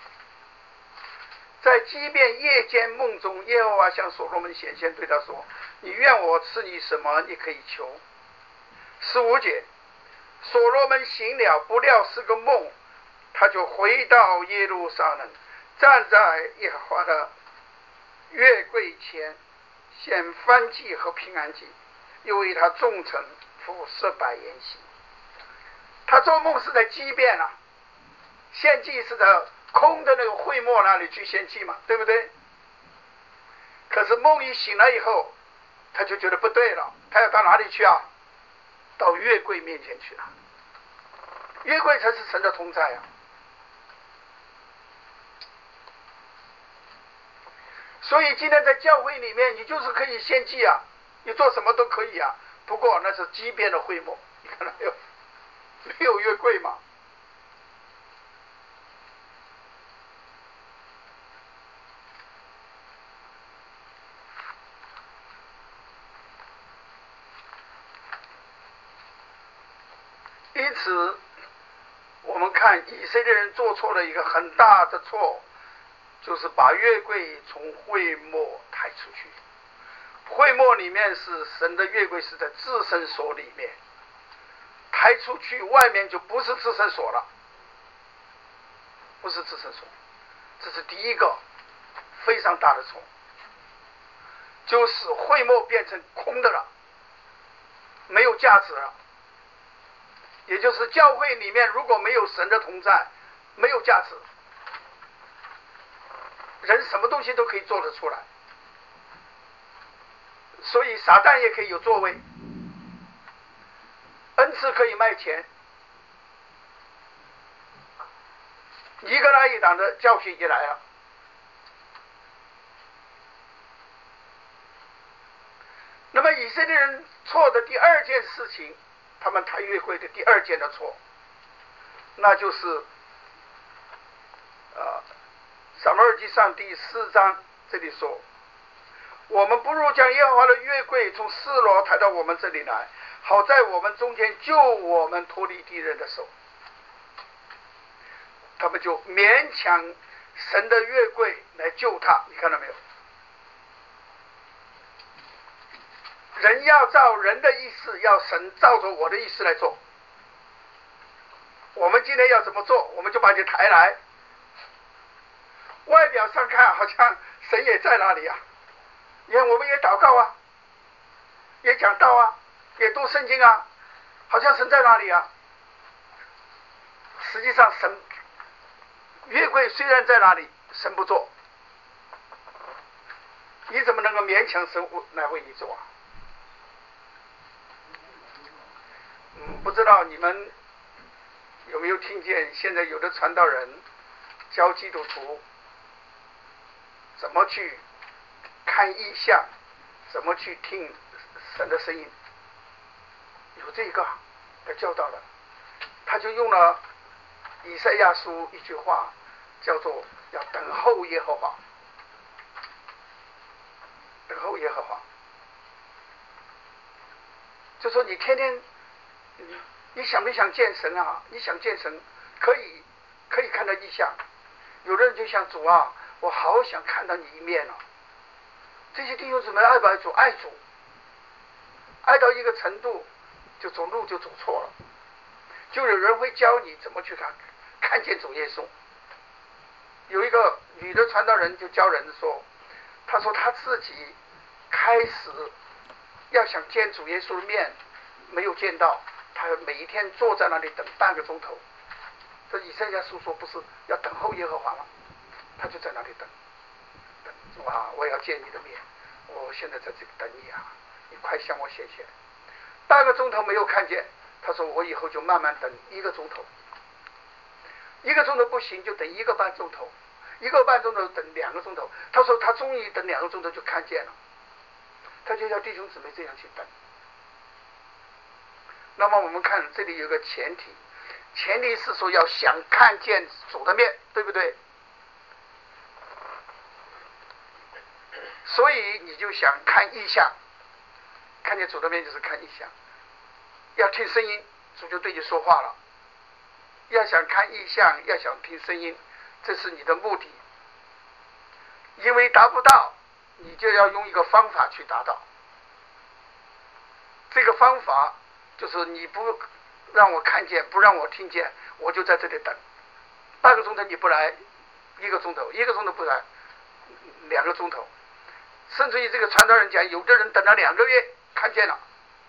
在基遍夜间梦中，耶和华向所罗门显现，对他说：你愿我赐你什么，你可以求。十五节，所罗门醒了，不料是个梦，他就回到耶路撒冷，站在耶和华的约柜前，献燔祭和平安祭，又为他众臣服侍百筵席。他做梦是在基遍啊，献祭是在空的那个会幕那里去献祭嘛，对不对？可是梦一醒来以后， 他就觉得不对了，他要到哪里去啊？到约柜面前去了。约柜才是神的同在啊。所以今天在教会里面，你就是可以献祭啊，你做什么都可以啊。不过那是畸变的会幕，你看到没有？没有约柜嘛。因此，我们看以色列人做错了一个很大的错，就是把约柜从会幕抬出去。会幕里面是神的约柜是在至圣所里面，抬出去外面就不是至圣所了，不是至圣所。这是第一个非常大的错，就使会幕变成空的了，没有价值了。也就是教会里面如果没有神的同在，没有价值，人什么东西都可以做得出来，所以撒旦也可以有作为，恩赐可以卖钱，一个拉一党的教训也来了。那么以色列人错的第二件事情，他们抬约柜的第二件的错，那就是呃撒母耳记上第四章这里说，我们不如将耶和华的约柜从示罗抬到我们这里来，好在我们中间救我们脱离敌人的手。他们就勉强神的约柜来救他，你看到没有？人要照人的意思，要神照着我的意思来做。我们今天要怎么做，我们就把你抬来。外表上看好像神也在那里啊，因为我们也祷告啊，也讲道啊，也读圣经啊，好像神在那里啊。实际上神约柜虽然在那里，神不做，你怎么能够勉强神来为你做啊？嗯，不知道你们有没有听见，现在有的传道人教基督徒怎么去看异象，怎么去听神的声音，有这个的教导的，他就用了以赛亚书一句话，叫做要等候耶和华，等候耶和华，就说你天天你想不想见神啊？你想见神，可以可以看到异象。有的人就想主啊，我好想看到你一面啊。这些弟兄姊妹爱不爱主？爱主，爱到一个程度，就走路就走错了。就有人会教你怎么去看看见主耶稣。有一个女的传道人就教人说，她说她自己开始要想见主耶稣的面，没有见到，他每一天坐在那里等半个钟头。这以赛亚书说不是要等候耶和华吗？他就在那里等，等哇，我要见你的面，我现在在这里等你啊，你快向我显现。半个钟头没有看见，他说我以后就慢慢等一个钟头，一个钟头不行就等一个半钟头，一个半钟头等两个钟头。他说他终于等两个钟头就看见了，他就叫弟兄姊妹这样去等。那么我们看这里有个前提，前提是说要想看见主的面，对不对？所以你就想看异象，看见主的面就是看异象。要听声音，主就对你说话了。要想看异象，要想听声音，这是你的目的。因为达不到，你就要用一个方法去达到。这个方法就是你不让我看见，不让我听见，我就在这里等。半个钟头你不来，一个钟头，一个钟头不来，两个钟头。甚至于这个传道人讲，有的人等了两个月看见了。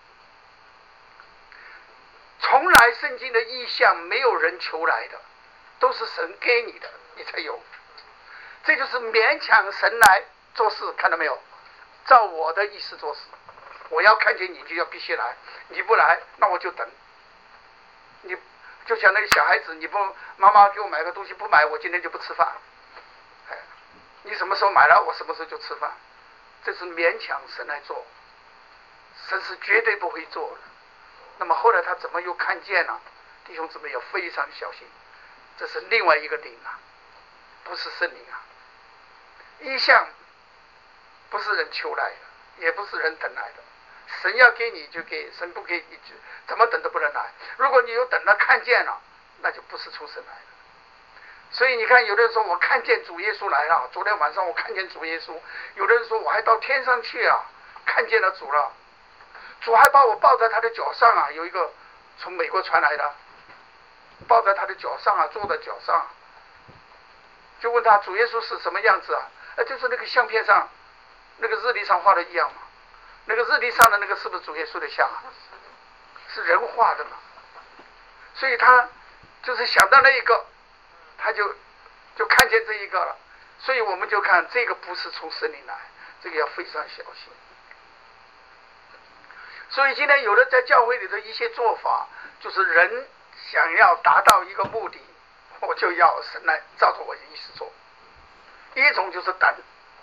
从来圣经的意象没有人求来的，都是神给你的，你才有。这就是勉强神来做事，看到没有？照我的意思做事。 我要看见你就要必须来，你不来那我就等。你就像那个小孩子，你不妈妈给我买个东西不买，我今天就不吃饭。哎，你什么时候买了，我什么时候就吃饭。这是勉强神来做，神是绝对不会做的。那么后来他怎么又看见了？弟兄姊妹要非常小心，这是另外一个灵啊，不是圣灵啊。异象不是人求来的，也不是人等来的。神要给你就给，神不给你就怎么等都不能来。如果你有等了看见了，那就不是出神来的。所以你看，有的人说我看见主耶稣来了，昨天晚上我看见主耶稣；有的人说我还到天上去啊，看见了主了，主还把我抱在他的脚上啊。有一个从美国传来的，抱在他的脚上啊，坐在脚上，就问他主耶稣是什么样子啊？哎，就是那个相片上，那个日历上画的一样嘛。那个日历上的那个是不是主耶稣的像啊？是人画的嘛。所以他就是想到那一个，他就就看见这一个了。所以我们就看这个不是从神灵来，这个要非常小心。所以今天有的在教会里的一些做法，就是人想要达到一个目的，我就要神来照着我的意思做。一种就是等，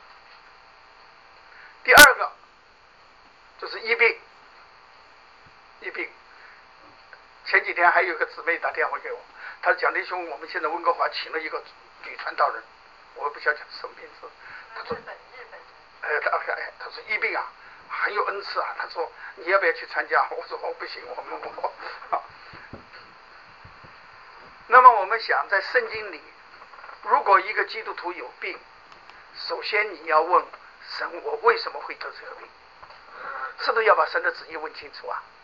第二个就是医病，医病。前几天还有个姊妹打电话给我，她讲弟兄，我们现在温哥华请了一个女传道人，我不晓得什么名字。她说，哎，她哎，她说医病啊，很有恩赐啊。她说你要不要去参加？我说我不行，我们我啊。那么我们想在圣经里，如果一个基督徒有病，首先你要问神，我为什么会得这个病？是不是要把神的旨意问清楚啊？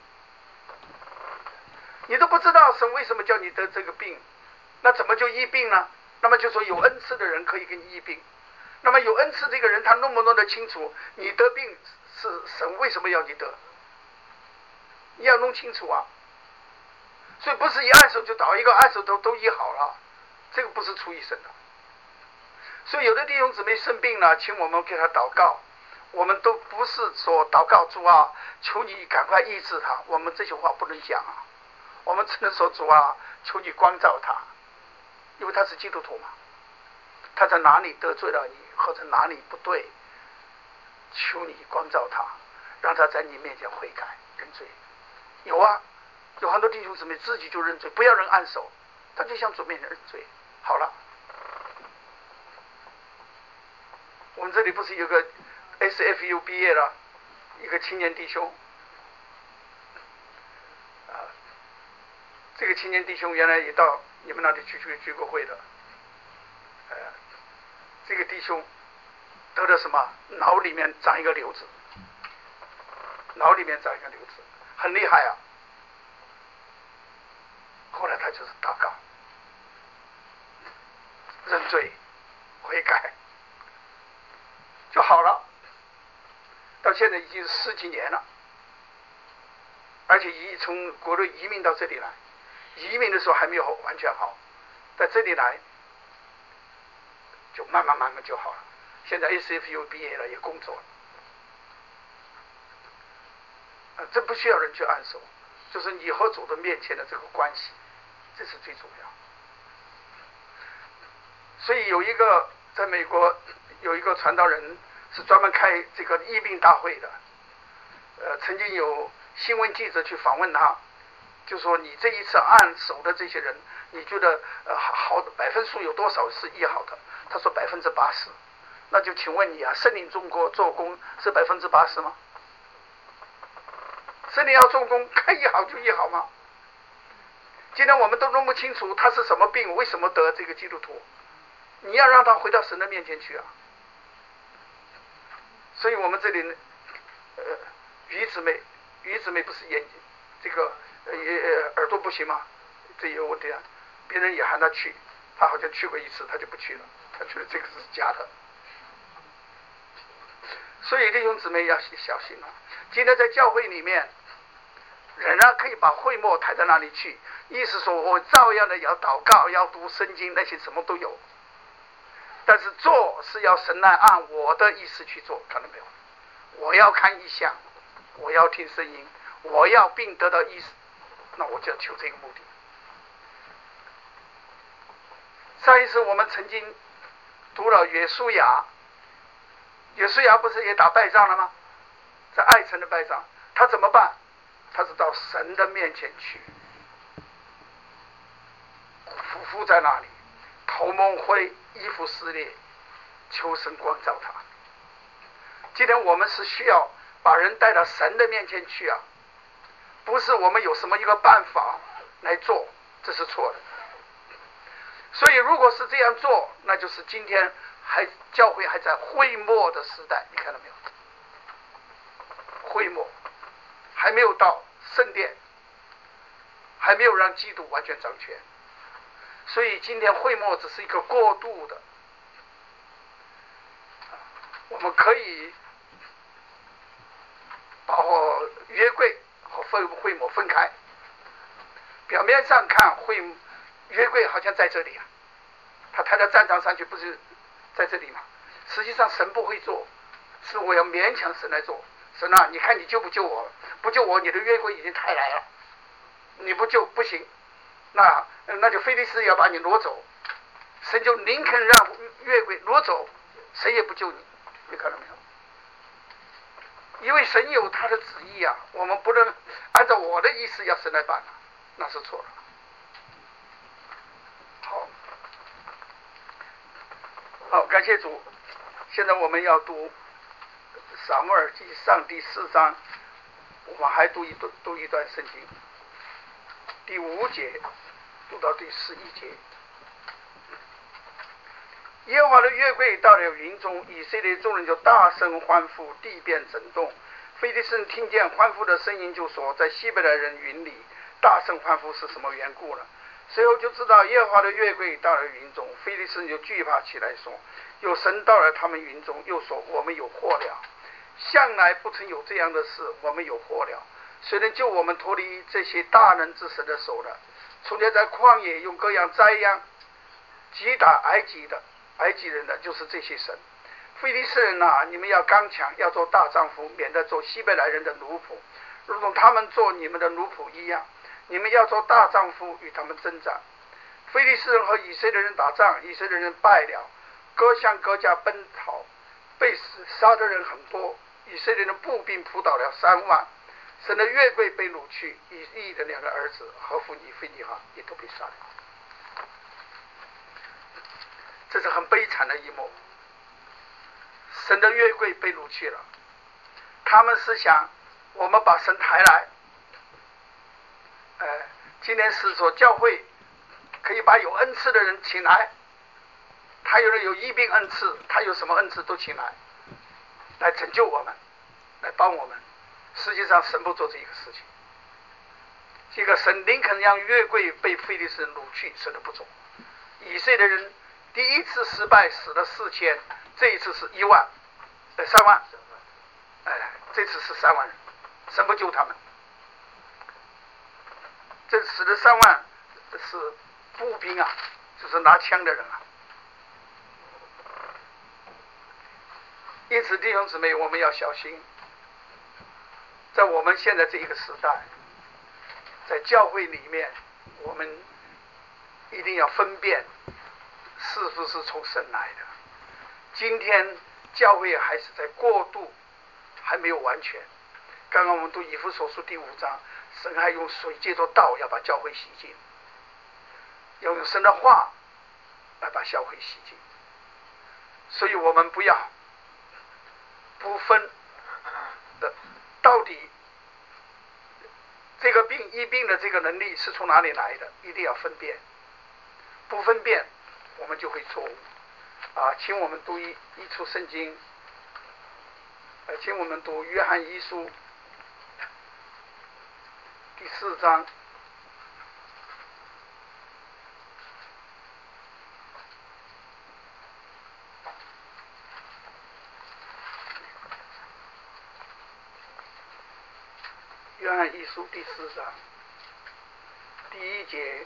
你都不知道神为什么叫你得这个病，那怎么就医病呢？那么就说有恩赐的人可以给你医病。那么有恩赐这个人他弄不弄得清楚你得病是神为什么要你得？你要弄清楚啊。所以不是一按手就倒，一个按手都都医好了，这个不是出于神的。所以有的弟兄姊妹生病了，请我们给他祷告，我们都不是说祷告主啊，求你赶快医治他，我们这些话不能讲啊。我们只能说主啊，求你光照他，因为他是基督徒嘛，他在哪里得罪了你，或者哪里不对，求你光照他，让他在你面前悔改认罪。有啊，有很多弟兄姊妹自己就认罪，不要人按手，他就向主面前认罪，好了。我们这里不是有个 S F U 毕业了一个青年弟兄啊，这个青年弟兄原来也到你们那里去去聚过会的，呃，这个弟兄得了什么？脑里面长一个瘤子，脑里面长一个瘤子，很厉害啊。后来他就是祷告、认罪、悔改，就好了。到现在已经十几年了，而且移从国内移民到这里来，移民的时候还没有完全好，在这里来就慢慢慢慢就好了。现在 S F U 毕业了，也工作了，啊，这不需要人去按手，就是你和主的面前的这个关系，这是最重要。所以有一个在美国有一个传道人是专门开这个医病大会的，呃，曾经有新闻记者去访问他，就说你这一次按手的这些人，你觉得呃好的百分数有多少是医好的？他说百分之八十。那就请问你啊，圣灵中国做工是百分之八十吗？圣灵要做工，该医好就医好吗？今天我们都弄不清楚他是什么病，为什么得这个基督徒，你要让他回到神的面前去啊。所以我们这里呃于姊妹，于姊妹不是眼睛这个呃呃耳朵不行吗？这有问题啊，别人也喊他去，他好像去过一次，他就不去了，他觉得这个是假的。所以弟兄姊妹要小心啊！今天在教会里面，人啊可以把会幕抬到那里去，意思说我照样的要祷告，要读圣经，那些什么都有。但是做是要神来按我的意思去做，看到没有？我要看异象， 我要听声音，我要并得到医治，那我就要求这个目的。上一次我们曾经读了约书亚，约书亚不是也打败仗了吗？在爱城的败仗，他怎么办？他是到神的面前去，匍匐在那里，头蒙灰，衣服撕裂，求神光照他。今天我们是需要把人带到神的面前去啊，不是我们有什么一个办法来做，这是错的。所以如果是这样做，那就是今天还教会还在会末的时代，你看到没有？会末还没有到圣殿，还没有让基督完全掌权，所以今天会末只是一个过渡的，我们可以把约柜和会幕分开。表面上看会约柜好像在这里啊，他抬到战场上去不是在这里吗？实际上神不会做，是我要勉强神来做。神啊，你看你救不救我？不救我，你的约柜已经抬来了，你不救不行，那那就非利士要把你挪走，神就宁肯让约柜挪走，谁也不救你。你看到没有？因为神有他的旨意啊，我们不能按照我的意思要神来办，那是错了。好，好，感谢主。现在我们要读撒母耳记上第四章，我们还读一段读一段圣经，第五节读到第十一节。耶和华的约柜到了云中，以色列众人就大声欢呼，地变震动。非利士人听见欢呼的声音，就说：在西北的人云里大声欢呼是什么缘故呢？随后就知道耶和华的约柜到了云中，非利士人就惧怕起来，说：有神到了他们云中，又说我们有祸了。向来不曾有这样的事，我们有祸了。谁能救我们脱离这些大能之神的手呢？从前在旷野用各样灾殃击打埃及的埃及人的就是这些神。非利士人啊，你们要刚强，要做大丈夫，免得做希伯来人的奴仆，如同他们做你们的奴仆一样。你们要做大丈夫，与他们征战。非利士人和以色列人打仗，以色列人败了，各向各家奔逃，被死杀的人很多。以色列人步兵扑倒了三万，神的约柜被掳去，以利的两个儿子和妇尼非尼哈也都被杀了。这是很悲惨的一幕。神的约柜被掳去了，他们是想我们把神抬来。呃，今天是说教会可以把有恩赐的人请来，他有人有医病恩赐，他有什么恩赐都请来，来拯救我们，来帮我们。实际上神不做这个事情，这个神宁肯让约柜被非利士人掳去，神都不做。以色列人第一次失败死了四千，这一次是一万，呃三万，哎、呃，这次是三万人，神不救他们。这死的三万是步兵啊，就是拿枪的人啊。因此弟兄姊妹，我们要小心，在我们现在这一个时代，在教会里面，我们一定要分辨是不是从神来的。今天教会还是在过渡，还没有完全。刚刚我们读以弗所书第五章，神还用水借着道要把教会洗净，要用神的话来把教会洗净。所以我们不要不分的到底这个病医病的这个能力是从哪里来的，一定要分辨。不分辨我们就会错误啊！请我们读一一处圣经，呃，请我们读约翰一书第四章。约翰一书第四章第一节，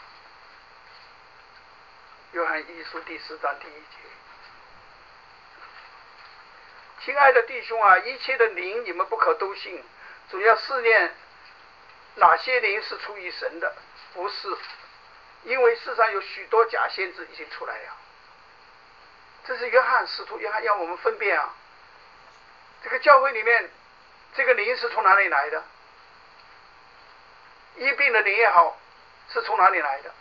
约翰一书第四章第一节。亲爱的弟兄啊，一切的灵你们不可都信， 主要试验哪些灵是出于神的，不是，因为世上有许多假先知已经出来了。这是约翰使徒约翰要我们分辨啊，这个教会里面这个灵是从哪里来的？医病的灵也好，是从哪里来的？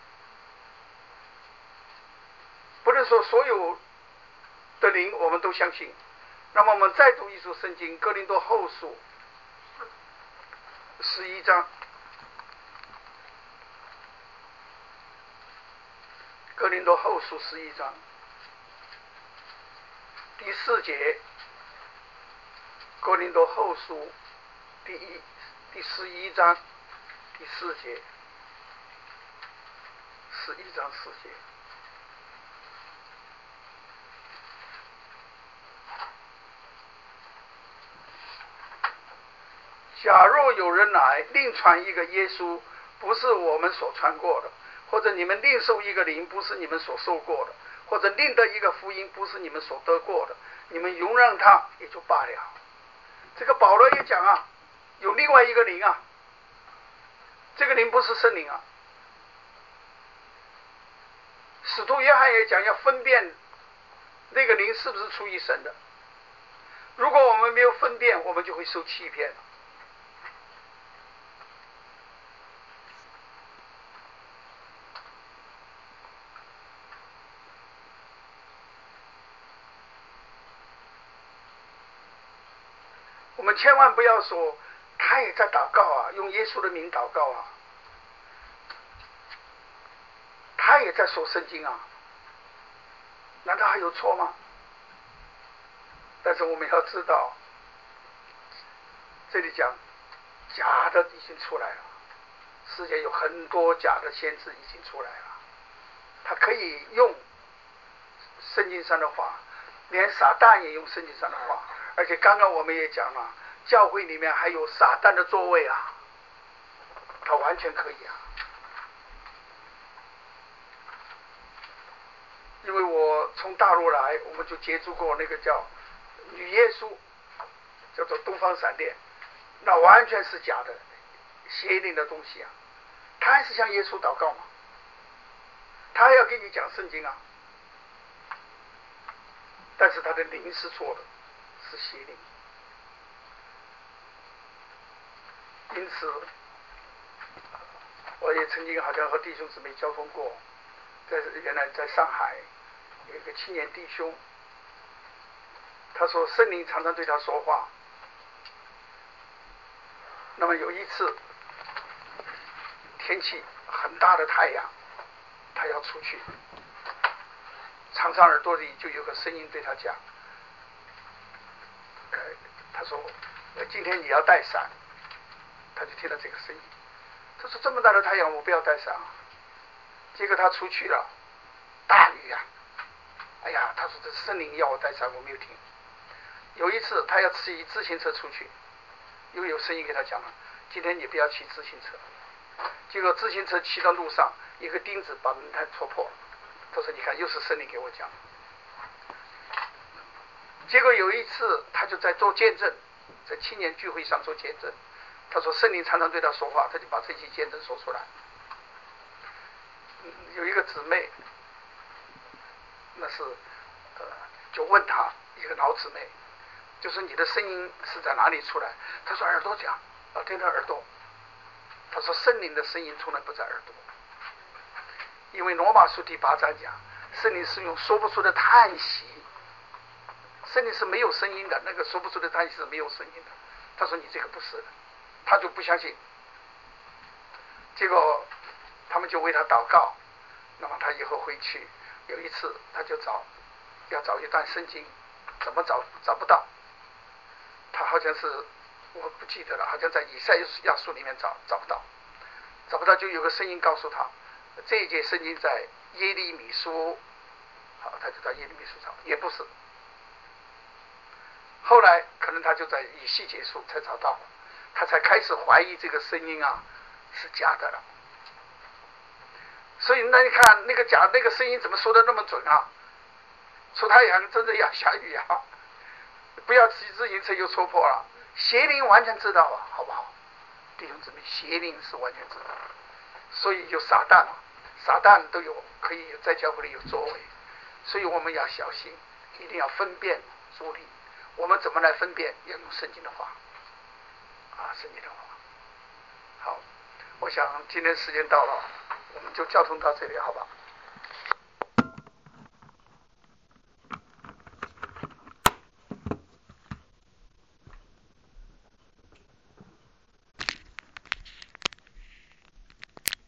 不是说所有的灵我们都相信。那么我们再读一书圣经，哥林多后书十一章，哥林多后书十一章第四节，哥林多后书第一第十一章第四节，十一章四节。假若有人来另传一个耶稣，不是我们所传过的，或者你们另受一个灵，不是你们所受过的，或者另得一个福音，不是你们所得过的，你们容让他也就罢了。这个保罗也讲啊，有另外一个灵啊，这个灵不是圣灵啊。使徒约翰也讲要分辨那个灵是不是出于神的，如果我们没有分辨，我们就会受欺骗。我们千万不要说他也在祷告啊，用耶稣的名祷告啊，他也在说圣经啊，难道还有错吗？但是我们要知道，这里讲假的已经出来了，世界有很多假的先知已经出来了，他可以用圣经上的话，连撒旦也用圣经上的话，而且刚刚我们也讲了，教会里面还有撒旦的座位啊，他完全可以啊。因为我从大陆来，我们就接触过那个叫女耶稣，叫做东方闪电，那完全是假的邪灵的东西啊。他还是向耶稣祷告嘛，他还要给你讲圣经啊，但是他的灵是错的，是邪灵。因此我也曾经好像和弟兄姊妹交通过，在原来在上海有一个青年弟兄，他说圣灵常常对他说话。那么有一次天气很大的太阳，他要出去，常常耳朵里就有个声音对他讲，呃，他说今天你要带伞，他就听到这个声音，他说这么大的太阳我不要带伞啊。结果他出去了，大雨啊，哎呀，他说这圣灵要我带伞，我没有听。有一次他要骑自行车出去，又有声音给他讲了，今天你不要骑自行车。结果自行车骑到路上，一个钉子把门台戳破了。他说你看又是圣灵给我讲。结果有一次他就在做见证，在青年聚会上做见证，他说圣灵常常对他说话，他就把这些见证说出来。有一个姊妹，那是呃，就问他一个老姊妹，就说你的声音是在哪里出来？他说耳朵讲，老天的耳朵。他说圣灵的声音从来不在耳朵，因为罗马书第八章讲，圣灵是用说不出的叹息，圣灵是没有声音的，那个说不出的叹息是没有声音的。他说你这个不是的，他就不相信。结果他们就为他祷告，那么他以后回去，有一次他就找要找一段圣经，怎么找找不到，他好像是我不记得了，好像在以赛亚书里面找找不到，找不到就有个声音告诉他，这一节圣经在耶利米书，好，他就到耶利米书找，也不是。后来可能他就在以西结书才找到，他才开始怀疑这个声音啊是假的了。所以那你看那个假那个声音怎么说的那么准啊？出太阳真的要下雨啊！不要骑自行车又戳破了， 邪灵完全知道啊，好不好？弟兄姊妹，邪灵是完全知道，所以就撒旦，撒旦都有可以在教会里有作为，所以我们要小心，一定要分辨主力。我们怎么来分辨？要用圣经的话，啊，圣经的话。好，我想今天时间到了，我们就交通到这里，好吧？